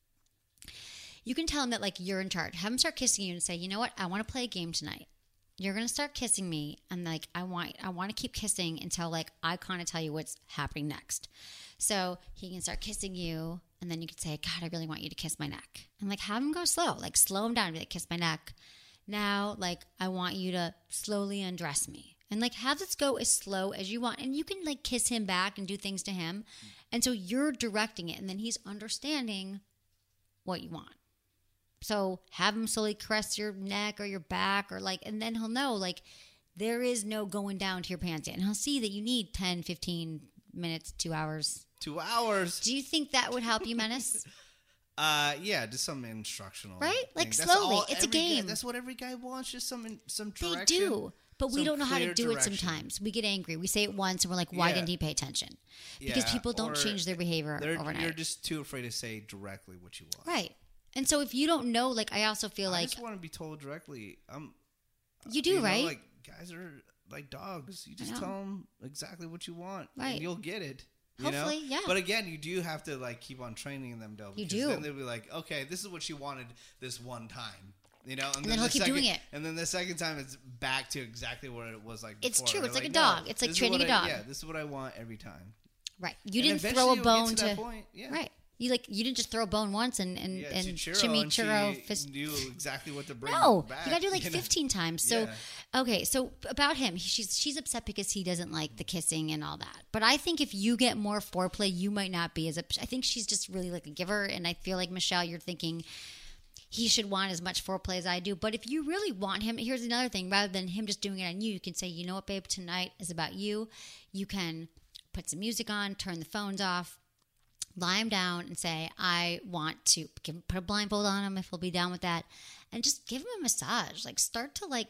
Speaker 2: You can tell him that like you're in charge. Have him start kissing you and say, you know what? I want to play a game tonight. You're going to start kissing me. And like, I want to keep kissing until like I kind of tell you what's happening next. So he can start kissing you. And then you could say, God, I really want you to kiss my neck. And like have him go slow, like slow him down and be like, kiss my neck. Now, like, I want you to slowly undress me. And, like, have this go as slow as you want. And you can, like, kiss him back and do things to him. And so you're directing it. And then he's understanding what you want. So have him slowly caress your neck or your back or, like, and then he'll know, like, there is no going down to your pants yet. And he'll see that you need 10, 15 minutes, 2 hours.
Speaker 11: 2 hours.
Speaker 2: Do you think that would help you, Menace?
Speaker 11: Yeah, just some instructional,
Speaker 2: right? Like
Speaker 11: thing.
Speaker 2: slowly, it's a game.
Speaker 11: That's what every guy wants, just some direction.
Speaker 2: They do, but we don't know how to do
Speaker 11: direction.
Speaker 2: it sometimes. We get angry. We say it once, and we're like, "Why didn't he pay attention?" Because people don't change their behavior overnight.
Speaker 11: You're just too afraid to say directly what you want,
Speaker 2: right? And so if you don't know, like, I also feel
Speaker 11: I
Speaker 2: like
Speaker 11: just want to be told directly.
Speaker 2: You do, right?
Speaker 11: Like guys are like dogs. You just tell them exactly what you want,
Speaker 2: right?
Speaker 11: And you'll get it.
Speaker 2: Hopefully, yeah.
Speaker 11: But again, you do have to like keep on training them, though.
Speaker 2: You do.
Speaker 11: Then they'll be like, okay, this is what she wanted this one time, and
Speaker 2: then he'll keep doing it.
Speaker 11: And then the second time, it's back to exactly what it was like.
Speaker 2: It's
Speaker 11: before.
Speaker 2: true. It's like a
Speaker 11: no,
Speaker 2: dog. It's like training a dog.
Speaker 11: Yeah, this is what I want every time.
Speaker 2: Right. You didn't throw a bone to.
Speaker 11: That point. Yeah.
Speaker 2: Right. You didn't just throw a bone once and chimichurro fist.
Speaker 11: Knew exactly what to bring.
Speaker 2: No,
Speaker 11: back,
Speaker 2: you got to do like 15 times. So, okay, so about him, she's upset because he doesn't like the kissing and all that. But I think if you get more foreplay, you might not be as upset. I think she's just really like a giver, and I feel like Michelle, you're thinking he should want as much foreplay as I do. But if you really want him, here's another thing: rather than him just doing it on you, you can say, you know what, babe, tonight is about you. You can put some music on, turn the phones off. Lie him down and say, I want to put a blindfold on him if he'll be down with that. And just give him a massage. Like start to like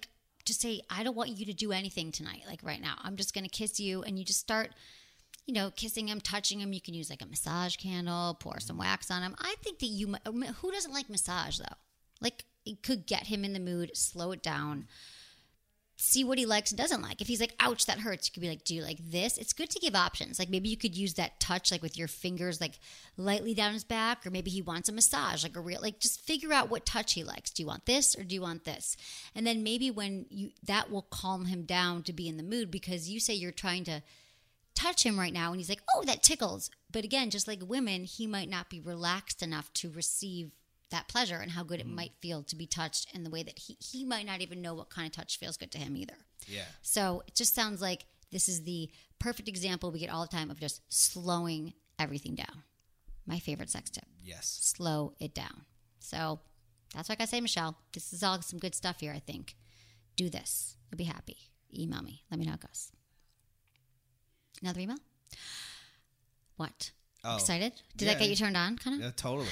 Speaker 2: just say, I don't want you to do anything tonight. Like right now, I'm just going to kiss you. And you just start, kissing him, touching him. You can use like a massage candle, pour some wax on him. I think that who doesn't like massage though? Like it could get him in the mood, slow it down, see what he likes and doesn't like. If he's like, ouch, that hurts, you could be like, do you like this? It's good to give options. Like maybe you could use that touch, like with your fingers, like lightly down his back, or maybe he wants a massage, like just figure out what touch he likes. Do you want this or do you want this? And then maybe that will calm him down to be in the mood, because you say you're trying to touch him right now and he's like, oh, that tickles. But again, just like women, he might not be relaxed enough to receive that pleasure and how good it might feel to be touched in the way that he might not even know what kind of touch feels good to him either. Yeah. So it just sounds like this is the perfect example we get all the time of just slowing everything down. My favorite sex tip. Yes. Slow it down. So that's like I say, Michelle, this is all some good stuff here, I think. Do this. You'll be happy. Email me. Let me know how it goes. Another email? What? Oh. Excited? Did that get you turned on, kind of?
Speaker 11: Yeah, totally.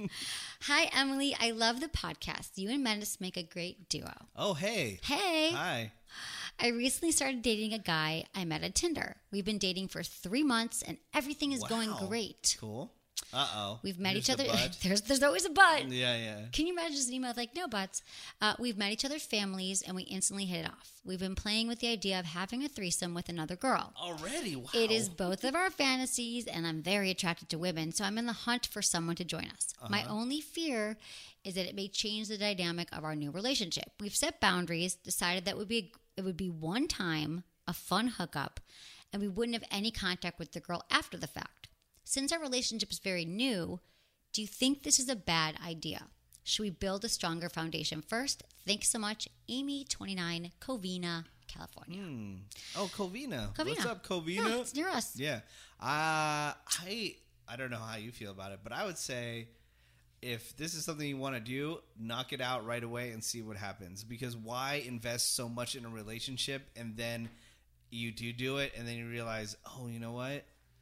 Speaker 2: Hi, Emily. I love the podcast. You and Menace make a great duo.
Speaker 11: Oh, hey.
Speaker 2: Hey.
Speaker 11: Hi.
Speaker 2: I recently started dating a guy I met at Tinder. We've been dating for 3 months, and everything is going great.
Speaker 11: Cool. Uh-oh.
Speaker 2: We've met each other. There's always a but.
Speaker 11: Yeah.
Speaker 2: Can you imagine just an email with like, no buts? We've met each other's families, and we instantly hit it off. We've been playing with the idea of having a threesome with another girl.
Speaker 11: Already? Wow.
Speaker 2: It is both of our fantasies, and I'm very attracted to women, so I'm in the hunt for someone to join us. My only fear is that it may change the dynamic of our new relationship. We've set boundaries, decided that it would be one time, a fun hookup, and we wouldn't have any contact with the girl after the fact. Since our relationship is very new, do you think this is a bad idea? Should we build a stronger foundation first? Thanks so much, Amy, 29, Covina, California.
Speaker 11: Oh, Covina. What's up, Covina?
Speaker 2: Yeah, it's near us.
Speaker 11: Yeah. I don't know how you feel about it, but I would say if this is something you want to do, knock it out right away and see what happens. Because why invest so much in a relationship and then you do it and then you realize, oh, you know what?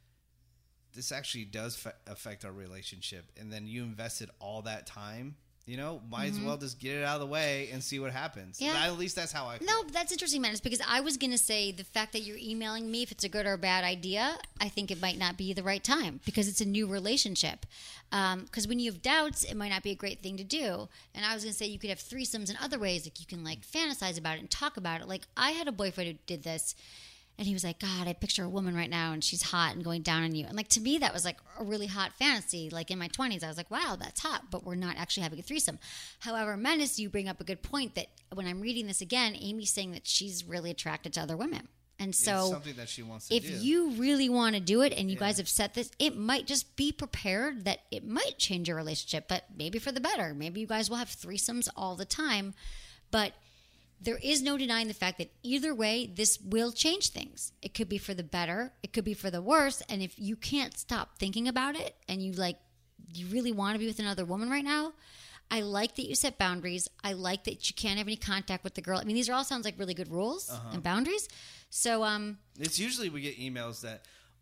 Speaker 11: This actually does affect our relationship, and then you invested all that time, might as well just get it out of the way and see what happens. Yeah. At least that's how I feel.
Speaker 2: No, that's interesting, Menace, because I was going to say the fact that you're emailing me, if it's a good or a bad idea, I think it might not be the right time because it's a new relationship. Because when you have doubts, it might not be a great thing to do. And I was going to say you could have threesomes in other ways. Like you can fantasize about it and talk about it. Like I had a boyfriend who did this. And he was like, God, I picture a woman right now and she's hot and going down on you. And to me, that was like a really hot fantasy. Like in my 20s, I was like, wow, that's hot, but we're not actually having a threesome. However, Menace, you bring up a good point that when I'm reading this again, Amy's saying that she's really attracted to other women. And so
Speaker 11: it's something that she wants to do.
Speaker 2: If you really want to do it and you guys have set this, it might just be prepared that it might change your relationship, but maybe for the better. Maybe you guys will have threesomes all the time, but there is no denying the fact that either way, this will change things. It could be for the better. It could be for the worse. And if you can't stop thinking about it and you really want to be with another woman right now, I like that you set boundaries. I like that you can't have any contact with the girl. I mean, these all sounds like really good rules and boundaries. So,
Speaker 11: it's usually we get emails that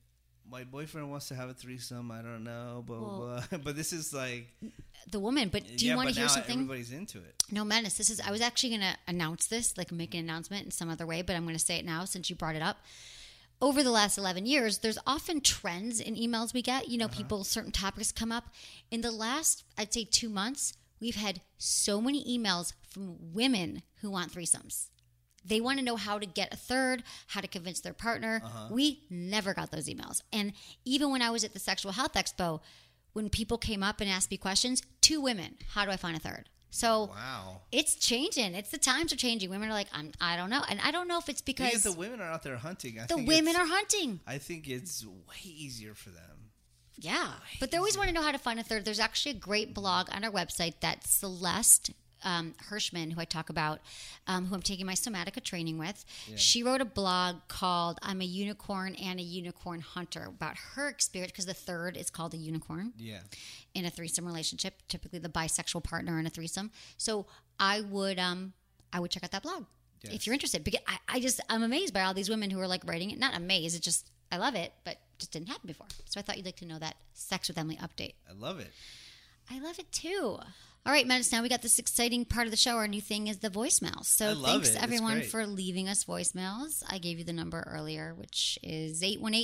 Speaker 11: my boyfriend wants to have a threesome. I don't know, blah, blah, blah. But this is like
Speaker 2: the woman. But do you want to hear something?
Speaker 11: Everybody's into it.
Speaker 2: No, Menace. I was actually going to announce this, make an announcement in some other way, but I'm going to say it now since you brought it up. Over the last 11 years, there's often trends in emails we get. Certain topics come up. In the last, I'd say 2 months, we've had so many emails from women who want threesomes. They want to know how to get a third, how to convince their partner. We never got those emails. And even when I was at the Sexual Health Expo, when people came up and asked me questions, 2 women, how do I find a third? So it's changing. The times are changing. Women are like, I don't know. And I don't know if it's because
Speaker 11: the women are out there hunting.
Speaker 2: The women are hunting.
Speaker 11: I think it's way easier for them.
Speaker 2: Yeah. But they always want to know how to find a third. There's actually a great blog on our website that Celeste Hirschman, who I talk about, who I'm taking my somatica training with. Yeah. She wrote a blog called I'm a Unicorn and a Unicorn Hunter about her experience, because the third is called a unicorn in a threesome relationship, typically the bisexual partner in a threesome. So I would check out that blog if you're interested, because I'm amazed by all these women who are writing it. Not amazed, it's just I love it, but just didn't happen before. So I thought you'd like to know that Sex with Emily update.
Speaker 11: I love it.
Speaker 2: I love it too. All right, Menace, now we got this exciting part of the show. Our new thing is the voicemails. So thanks everyone for leaving us voicemails. I gave you the number earlier, which is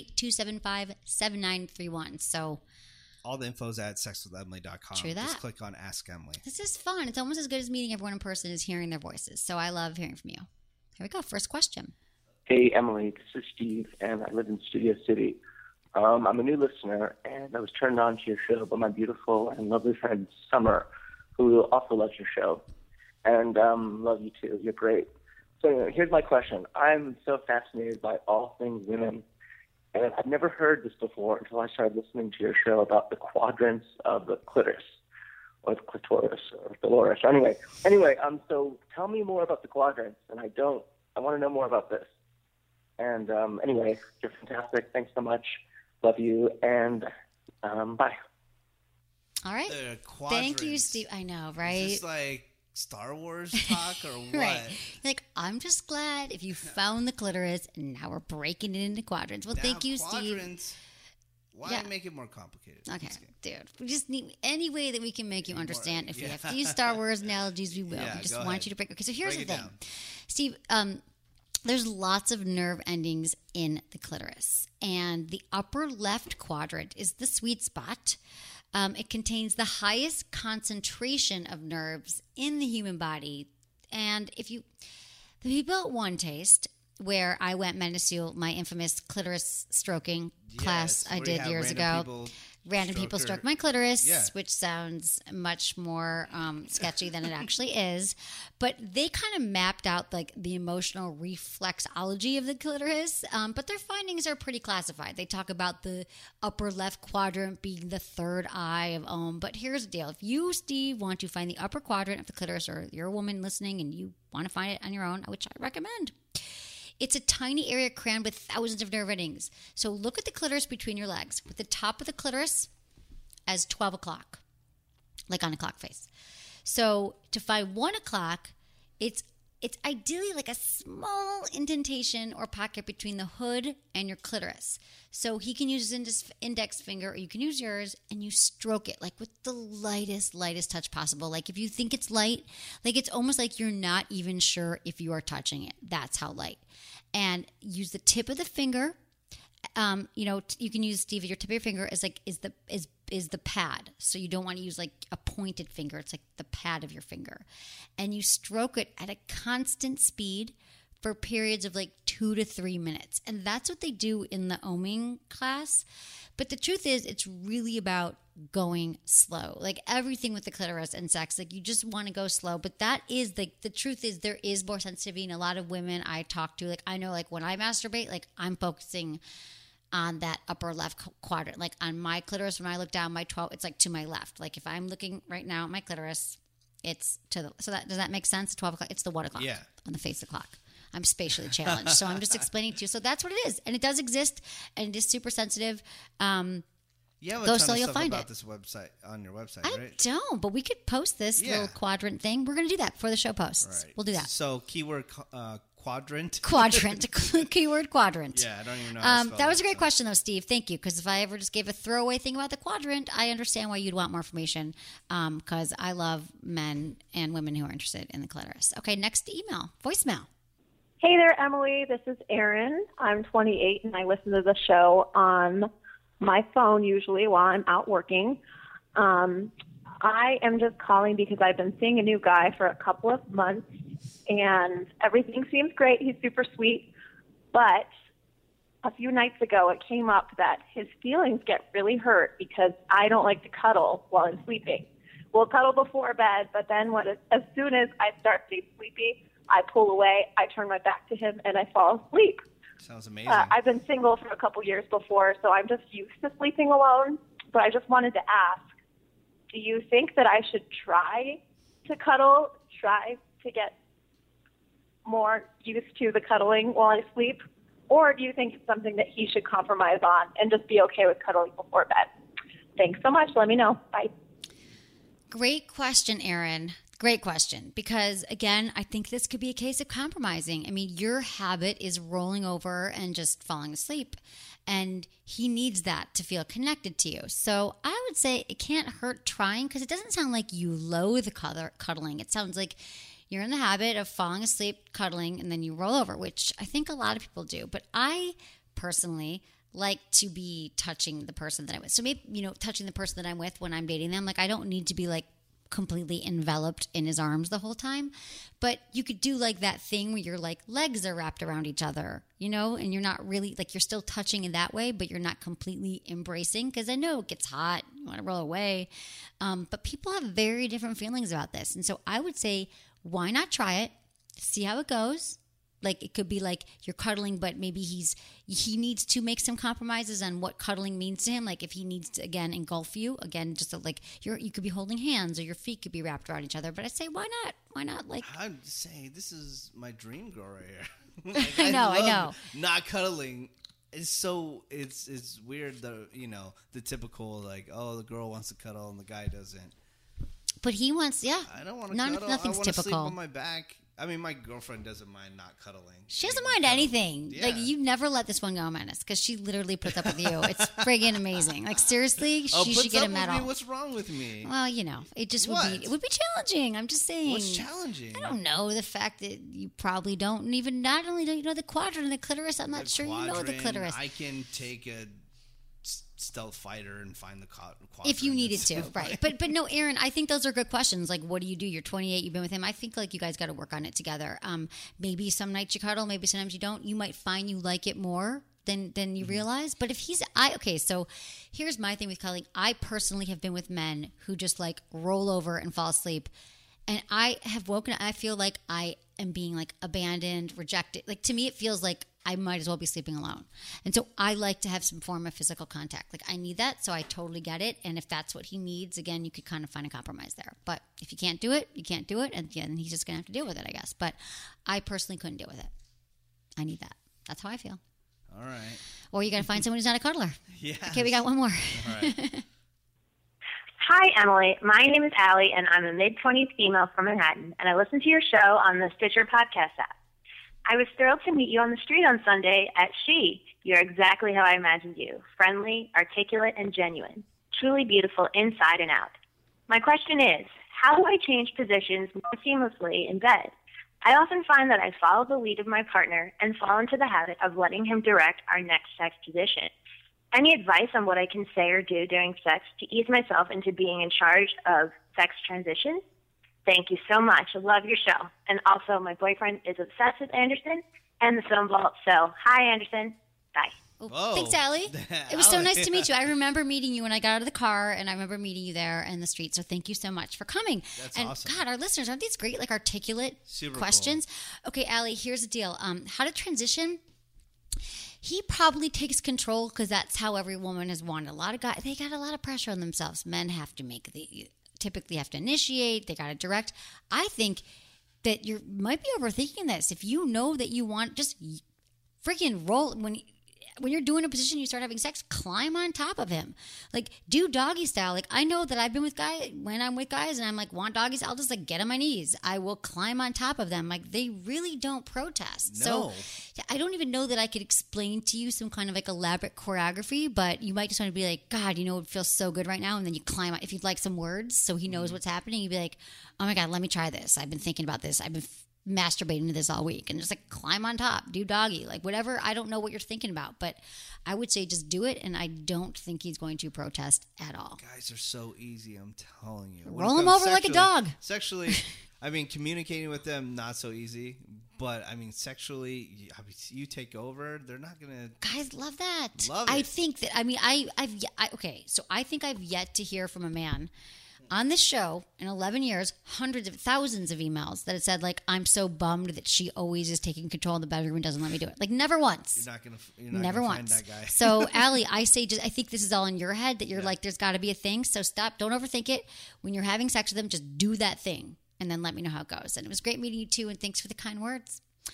Speaker 2: 818-275-7931. So
Speaker 11: all the info's at sexwithemily.com.
Speaker 2: True that.
Speaker 11: Just click on Ask Emily.
Speaker 2: This is fun. It's almost as good as meeting everyone in person as hearing their voices. So I love hearing from you. Here we go. First question.
Speaker 9: Hey, Emily. This is Steve, and I live in Studio City. I'm a new listener, and I was turned on to your show by my beautiful and lovely friend Summer, who also loves your show. And love you, too. You're great. So anyway, here's my question. I'm so fascinated by all things women. And I've never heard this before until I started listening to your show about the quadrants of the clitoris, or the clitoris, or dolores. Anyway, so tell me more about the quadrants, and I want to know more about this. And anyway, you're fantastic. Thanks so much. Love you, and bye.
Speaker 2: All right. Thank you, Steve. I know, right?
Speaker 11: Is this like Star Wars talk or what?
Speaker 2: Right. Like, I'm just glad if you found the clitoris and now we're breaking it into quadrants. Well, thank you,
Speaker 11: quadrants,
Speaker 2: Steve.
Speaker 11: Why make it more complicated?
Speaker 2: Okay, dude. We just need any way that we can make you understand. If we have to use Star Wars analogies, we will. We just want you to break. Okay, so here's the thing. Down. Steve, there's lots of nerve endings in the clitoris. And the upper left quadrant is the sweet spot. It contains the highest concentration of nerves in the human body. And the people at One Taste, where I went Menacule, my infamous clitoris stroking class I did years ago. Random people stroke my clitoris, which sounds much more sketchy than it actually is. But they kind of mapped out like the emotional reflexology of the clitoris. But their findings are pretty classified. They talk about the upper left quadrant being the third eye of Om. But here's the deal. If you, Steve, want to find the upper quadrant of the clitoris, or you're a woman listening and you want to find it on your own, which I recommend, it's a tiny area crammed with thousands of nerve endings. So look at the clitoris between your legs, with the top of the clitoris as 12 o'clock, like on a clock face. So to find 1 o'clock, it's ideally like a small indentation or pocket between the hood and your clitoris. So he can use his index finger, or you can use yours, and you stroke it like with the lightest touch possible. Like if you think it's light, like it's almost like you're not even sure if you are touching it. That's how light. And use the tip of the finger. You can use, Steve, your tip of your finger is the pad. So you don't want to use like a pointed finger. It's like the pad of your finger. And you stroke it at a constant speed for periods of like 2 to 3 minutes. And that's what they do in the oming class. But the truth is, it's really about going slow. Like everything with the clitoris and sex, like you just want to go slow. But that is the truth is there is more sensitivity in a lot of women I talk to. Like I know, like when I masturbate, like I'm focusing on that upper left quadrant. Like on my clitoris, when I look down, my 12, it's like to my left. Like if I'm looking right now at my clitoris, it's to the, so that, does that make sense? 12 o'clock, it's the 1 o'clock on the face of the clock. I'm spatially challenged. So I'm just explaining to you. So that's what it is. And it does exist, and it is super sensitive. Go slow, you'll find
Speaker 11: about
Speaker 2: it.
Speaker 11: This website on your website,
Speaker 2: I
Speaker 11: right?
Speaker 2: don't, but we could post this little quadrant thing. We're going to do that before the show posts.
Speaker 11: Right.
Speaker 2: We'll do that.
Speaker 11: So keyword quadrant.
Speaker 2: Keyword quadrant.
Speaker 11: Yeah, I don't even know how to spell
Speaker 2: that was a great question, though, Steve. Thank you. Because if I ever just gave a throwaway thing about the quadrant, I understand why you'd want more information. Because I love men and women who are interested in the clitoris. Okay, next email. Voicemail.
Speaker 12: Hey there, Emily. This is Erin. I'm 28, and I listen to the show on my phone usually while I'm out working. I am just calling because I've been seeing a new guy for a couple of months, and everything seems great. He's super sweet. But a few nights ago, it came up that his feelings get really hurt because I don't like to cuddle while I'm sleeping. We'll cuddle before bed, but then as soon as I start to get sleepy, I pull away, I turn my back to him, and I fall asleep.
Speaker 11: Sounds amazing.
Speaker 12: I've been single for a couple years before, so I'm just used to sleeping alone. But I just wanted to ask, do you think that I should try to cuddle, try to get more used to the cuddling while I sleep? Or do you think it's something that he should compromise on and just be okay with cuddling before bed? Thanks so much. Let me know. Bye.
Speaker 2: Great question, Erin. Great question. Because again, I think this could be a case of compromising. I mean, your habit is rolling over and just falling asleep. And he needs that to feel connected to you. So I would say it can't hurt trying, because it doesn't sound like you loathe cuddling. It sounds like you're in the habit of falling asleep, cuddling, and then you roll over, which I think a lot of people do. But I personally like to be touching the person that I'm with. So maybe, touching the person that I'm with when I'm dating them. Like, I don't need to be like completely enveloped in his arms the whole time, but you could do like that thing where your like legs are wrapped around each other, and you're not really like, you're still touching in that way, but you're not completely embracing, because I know it gets hot, you want to roll away, but people have very different feelings about this. And so I would say, why not try it, see how it goes. Like, it could be like you're cuddling, but maybe he needs to make some compromises on what cuddling means to him. Like, if he needs to, again, engulf you, again, just like you could be holding hands, or your feet could be wrapped around each other. But I say, why not? Why not? Like,
Speaker 11: I'd say this is my dream girl right here. Like,
Speaker 2: I know.
Speaker 11: Not cuddling. It's weird. The typical like, oh, the girl wants to cuddle and the guy doesn't.
Speaker 2: But he wants, yeah.
Speaker 11: I don't want to cuddle.
Speaker 2: Nothing's
Speaker 11: I want to
Speaker 2: typical.
Speaker 11: sleep on my back. I mean, my girlfriend doesn't mind not cuddling.
Speaker 2: She doesn't mind anything. Yeah. Like, you never let this one go, Menace, because she literally puts up with you. It's friggin' amazing. Like, seriously, she should get a medal.
Speaker 11: With me? What's wrong with me?
Speaker 2: Well, it just would be challenging. I'm just saying.
Speaker 11: What's challenging?
Speaker 2: I don't know. The fact that you probably don't not only don't you know the quadrant and the clitoris, I'm not sure you know the clitoris.
Speaker 11: I can take a stealth fighter and find the quadrant
Speaker 2: if you needed to, right? But no, Aaron, I think those are good questions. Like, what do? You're 28, you've been with him. I think like you guys got to work on it together. Maybe some nights you cuddle, maybe sometimes you don't. You might find you like it more than you realize. But if so here's my thing with cuddling. I personally have been with men who just like roll over and fall asleep, and I have woken up. I feel like I am being like abandoned, rejected. Like, to me, it feels like I might as well be sleeping alone. And so I like to have some form of physical contact. Like, I need that, so I totally get it. And if that's what he needs, again, you could kind of find a compromise there. But if you can't do it, you can't do it. And again, he's just going to have to deal with it, I guess. But I personally couldn't deal with it. I need that. That's how I feel.
Speaker 11: All right.
Speaker 2: Or you got to find someone who's not a cuddler.
Speaker 11: Yeah.
Speaker 2: Okay, we got one more.
Speaker 11: All right.
Speaker 12: Hi, Emily. My name is Allie, and I'm a mid-20s female from Manhattan, and I listen to your show on the Stitcher podcast app. I was thrilled to meet you on the street on Sunday at She. You're exactly how I imagined you. Friendly, articulate, and genuine. Truly beautiful inside and out. My question is, how do I change positions more seamlessly in bed? I often find that I follow the lead of my partner and fall into the habit of letting him direct our next sex position. Any advice on what I can say or do during sex to ease myself into being in charge of sex transitions? Thank you so much. I love your show. And also, my boyfriend is obsessed with Anderson and the Film Vault. So, hi, Anderson. Bye.
Speaker 2: Oh, thanks, Allie. It was so nice to meet you. I remember meeting you when I got out of the car, and I remember meeting you there in the street. So thank you so much for coming.
Speaker 11: That's
Speaker 2: and
Speaker 11: awesome.
Speaker 2: God, our listeners, aren't these great, like articulate questions? Cool. Okay, Allie, here's the deal. How to transition? He probably takes control because that's how every woman has wanted. A lot of guys, they got a lot of pressure on themselves. Men have to typically have to initiate. They got to direct. I think that you might be overthinking this. If you know that you want, just freaking roll when you're doing a position, you start having sex, climb on top of him. Like, do doggy style. Like, I know that I've been with guys, when I'm with guys and I'm like, want doggies, I'll just like get on my knees. I will climb on top of them. Like, they really don't protest.
Speaker 11: No.
Speaker 2: So I don't even know that I could explain to you some kind of like elaborate choreography, but you might just want to be like, God, it feels so good right now. And then you climb out. If you'd like some words so he knows what's happening, you'd be like, oh my God, let me try this. I've been thinking about this. I've been masturbating to this all week, and just like climb on top, do doggy, like whatever. I don't know what you're thinking about, but I would say just do it, and I don't think he's going to protest at all.
Speaker 11: Guys are so easy, I'm telling you.
Speaker 2: Roll him over like a dog.
Speaker 11: Sexually, I mean, communicating with them, not so easy, but I mean, sexually, you take over, they're not gonna.
Speaker 2: Guys love that.
Speaker 11: Love it.
Speaker 2: I think that, I mean, okay, so I think I've yet to hear from a man on this show in 11 years, hundreds of thousands of emails that had said, like, I'm so bummed that she always is taking control in the bedroom and doesn't let me do it. Like, never once.
Speaker 11: You're not gonna find that guy.
Speaker 2: So, Allie, I think this is all in your head, that you're like, there's got to be a thing. So stop. Don't overthink it. When you're having sex with them, just do that thing and then let me know how it goes. And it was great meeting you too. And thanks for the kind words.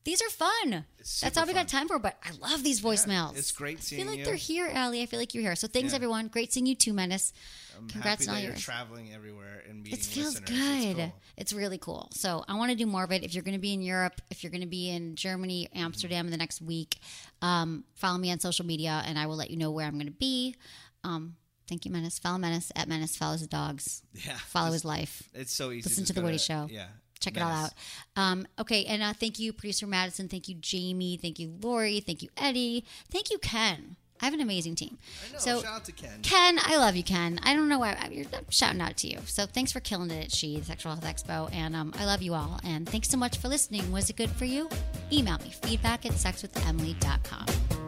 Speaker 2: These are fun. That's all we got time for, but I love these voicemails.
Speaker 11: Yeah, it's great seeing you.
Speaker 2: I feel like they're here, Allie. I feel like you're here. So thanks, everyone. Great seeing you too, Menace.
Speaker 11: happy
Speaker 2: Congrats on all
Speaker 11: that
Speaker 2: yours.
Speaker 11: You're traveling everywhere and meeting
Speaker 2: It feels
Speaker 11: listeners.
Speaker 2: good.
Speaker 11: It's cool.
Speaker 2: It's really cool. So I want to do more of it. If you're going to be in Europe, if you're going to be in Germany, Amsterdam in the next week, follow me on social media, and I will let you know where I'm going to be. Thank you, Menace. Follow Menace at Menace. Follows his dogs.
Speaker 11: Yeah.
Speaker 2: Follow his life.
Speaker 11: It's so easy.
Speaker 2: Listen to The Woody Show.
Speaker 11: Yeah.
Speaker 2: Check it all out. Okay, and thank you, Producer Madison. Thank you, Jamie. Thank you, Lori. Thank you, Eddie. Thank you, Ken. I have an amazing team.
Speaker 11: I know.
Speaker 2: So,
Speaker 11: shout out to Ken.
Speaker 2: Ken, I love you, Ken. I don't know why I'm shouting out to you. So thanks for killing it at the Sexual Health Expo. And I love you all. And thanks so much for listening. Was it good for you? Email me, feedback@sexwithemily.com.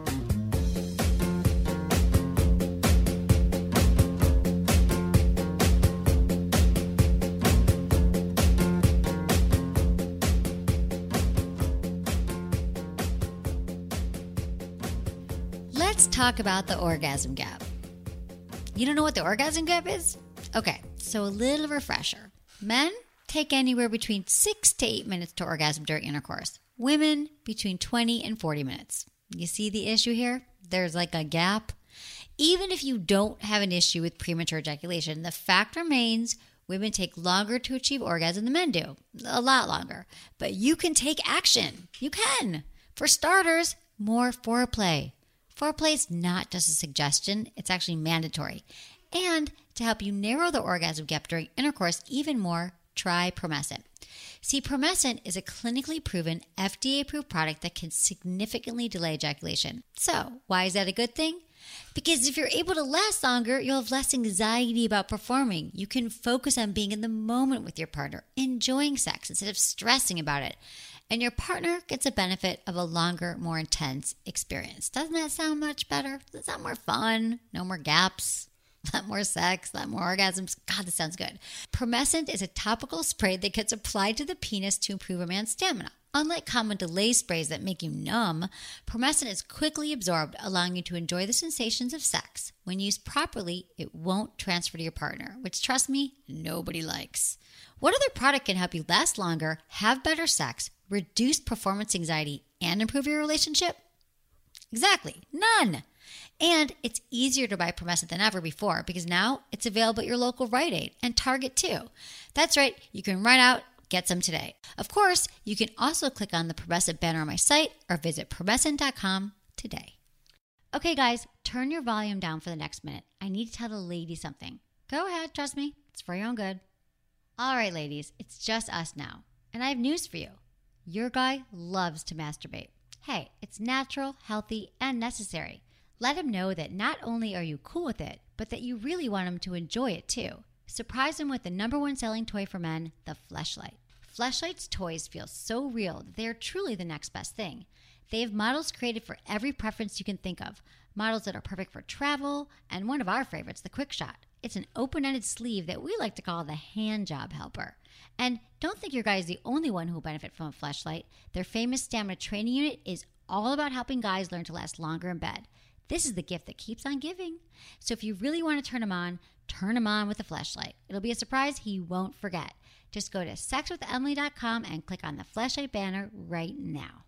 Speaker 2: Let's talk about the orgasm gap. You don't know what the orgasm gap is? Okay, so a little refresher. Men take anywhere between 6 to 8 minutes to orgasm during intercourse. Women, between 20 and 40 minutes. You see the issue here? There's like a gap. Even if you don't have an issue with premature ejaculation, the fact remains women take longer to achieve orgasm than men do. A lot longer. But you can take action. You can. For starters, more foreplay. Foreplay is not just a suggestion, it's actually mandatory. And to help you narrow the orgasm gap during intercourse even more, try Promescent. See, Promescent is a clinically proven, FDA-approved product that can significantly delay ejaculation. So, why is that a good thing? Because if you're able to last longer, you'll have less anxiety about performing. You can focus on being in the moment with your partner, enjoying sex instead of stressing about it. And your partner gets a benefit of a longer, more intense experience. Doesn't that sound much better? Does it sound more fun? No more gaps? A lot more sex? A lot more orgasms? God, this sounds good. Promescent is a topical spray that gets applied to the penis to improve a man's stamina. Unlike common delay sprays that make you numb, Promescent is quickly absorbed, allowing you to enjoy the sensations of sex. When used properly, it won't transfer to your partner, which, trust me, nobody likes. What other product can help you last longer, have better sex, reduce performance anxiety, and improve your relationship? Exactly, none. And it's easier to buy Promescent than ever before because now it's available at your local Rite Aid and Target too. That's right, you can run out, get some today. Of course, you can also click on the Promescent banner on my site or visit Promescent.com today. Okay guys, turn your volume down for the next minute. I need to tell the ladies something. Go ahead, trust me, it's for your own good. All right ladies, it's just us now. And I have news for you. Your guy loves to masturbate. Hey, it's natural, healthy, and necessary. Let him know that not only are you cool with it, but that you really want him to enjoy it too. Surprise him with the #1 selling toy for men, the Fleshlight. Fleshlight's toys feel so real that they are truly the next best thing. They have models created for every preference you can think of. Models that are perfect for travel, and one of our favorites, the Quick Shot. It's an open-ended sleeve that we like to call the hand job helper. And don't think your guy is the only one who will benefit from a Fleshlight. Their famous stamina training unit is all about helping guys learn to last longer in bed. This is the gift that keeps on giving. So if you really want to turn him on with a Fleshlight. It'll be a surprise he won't forget. Just go to sexwithemily.com and click on the Fleshlight banner right now.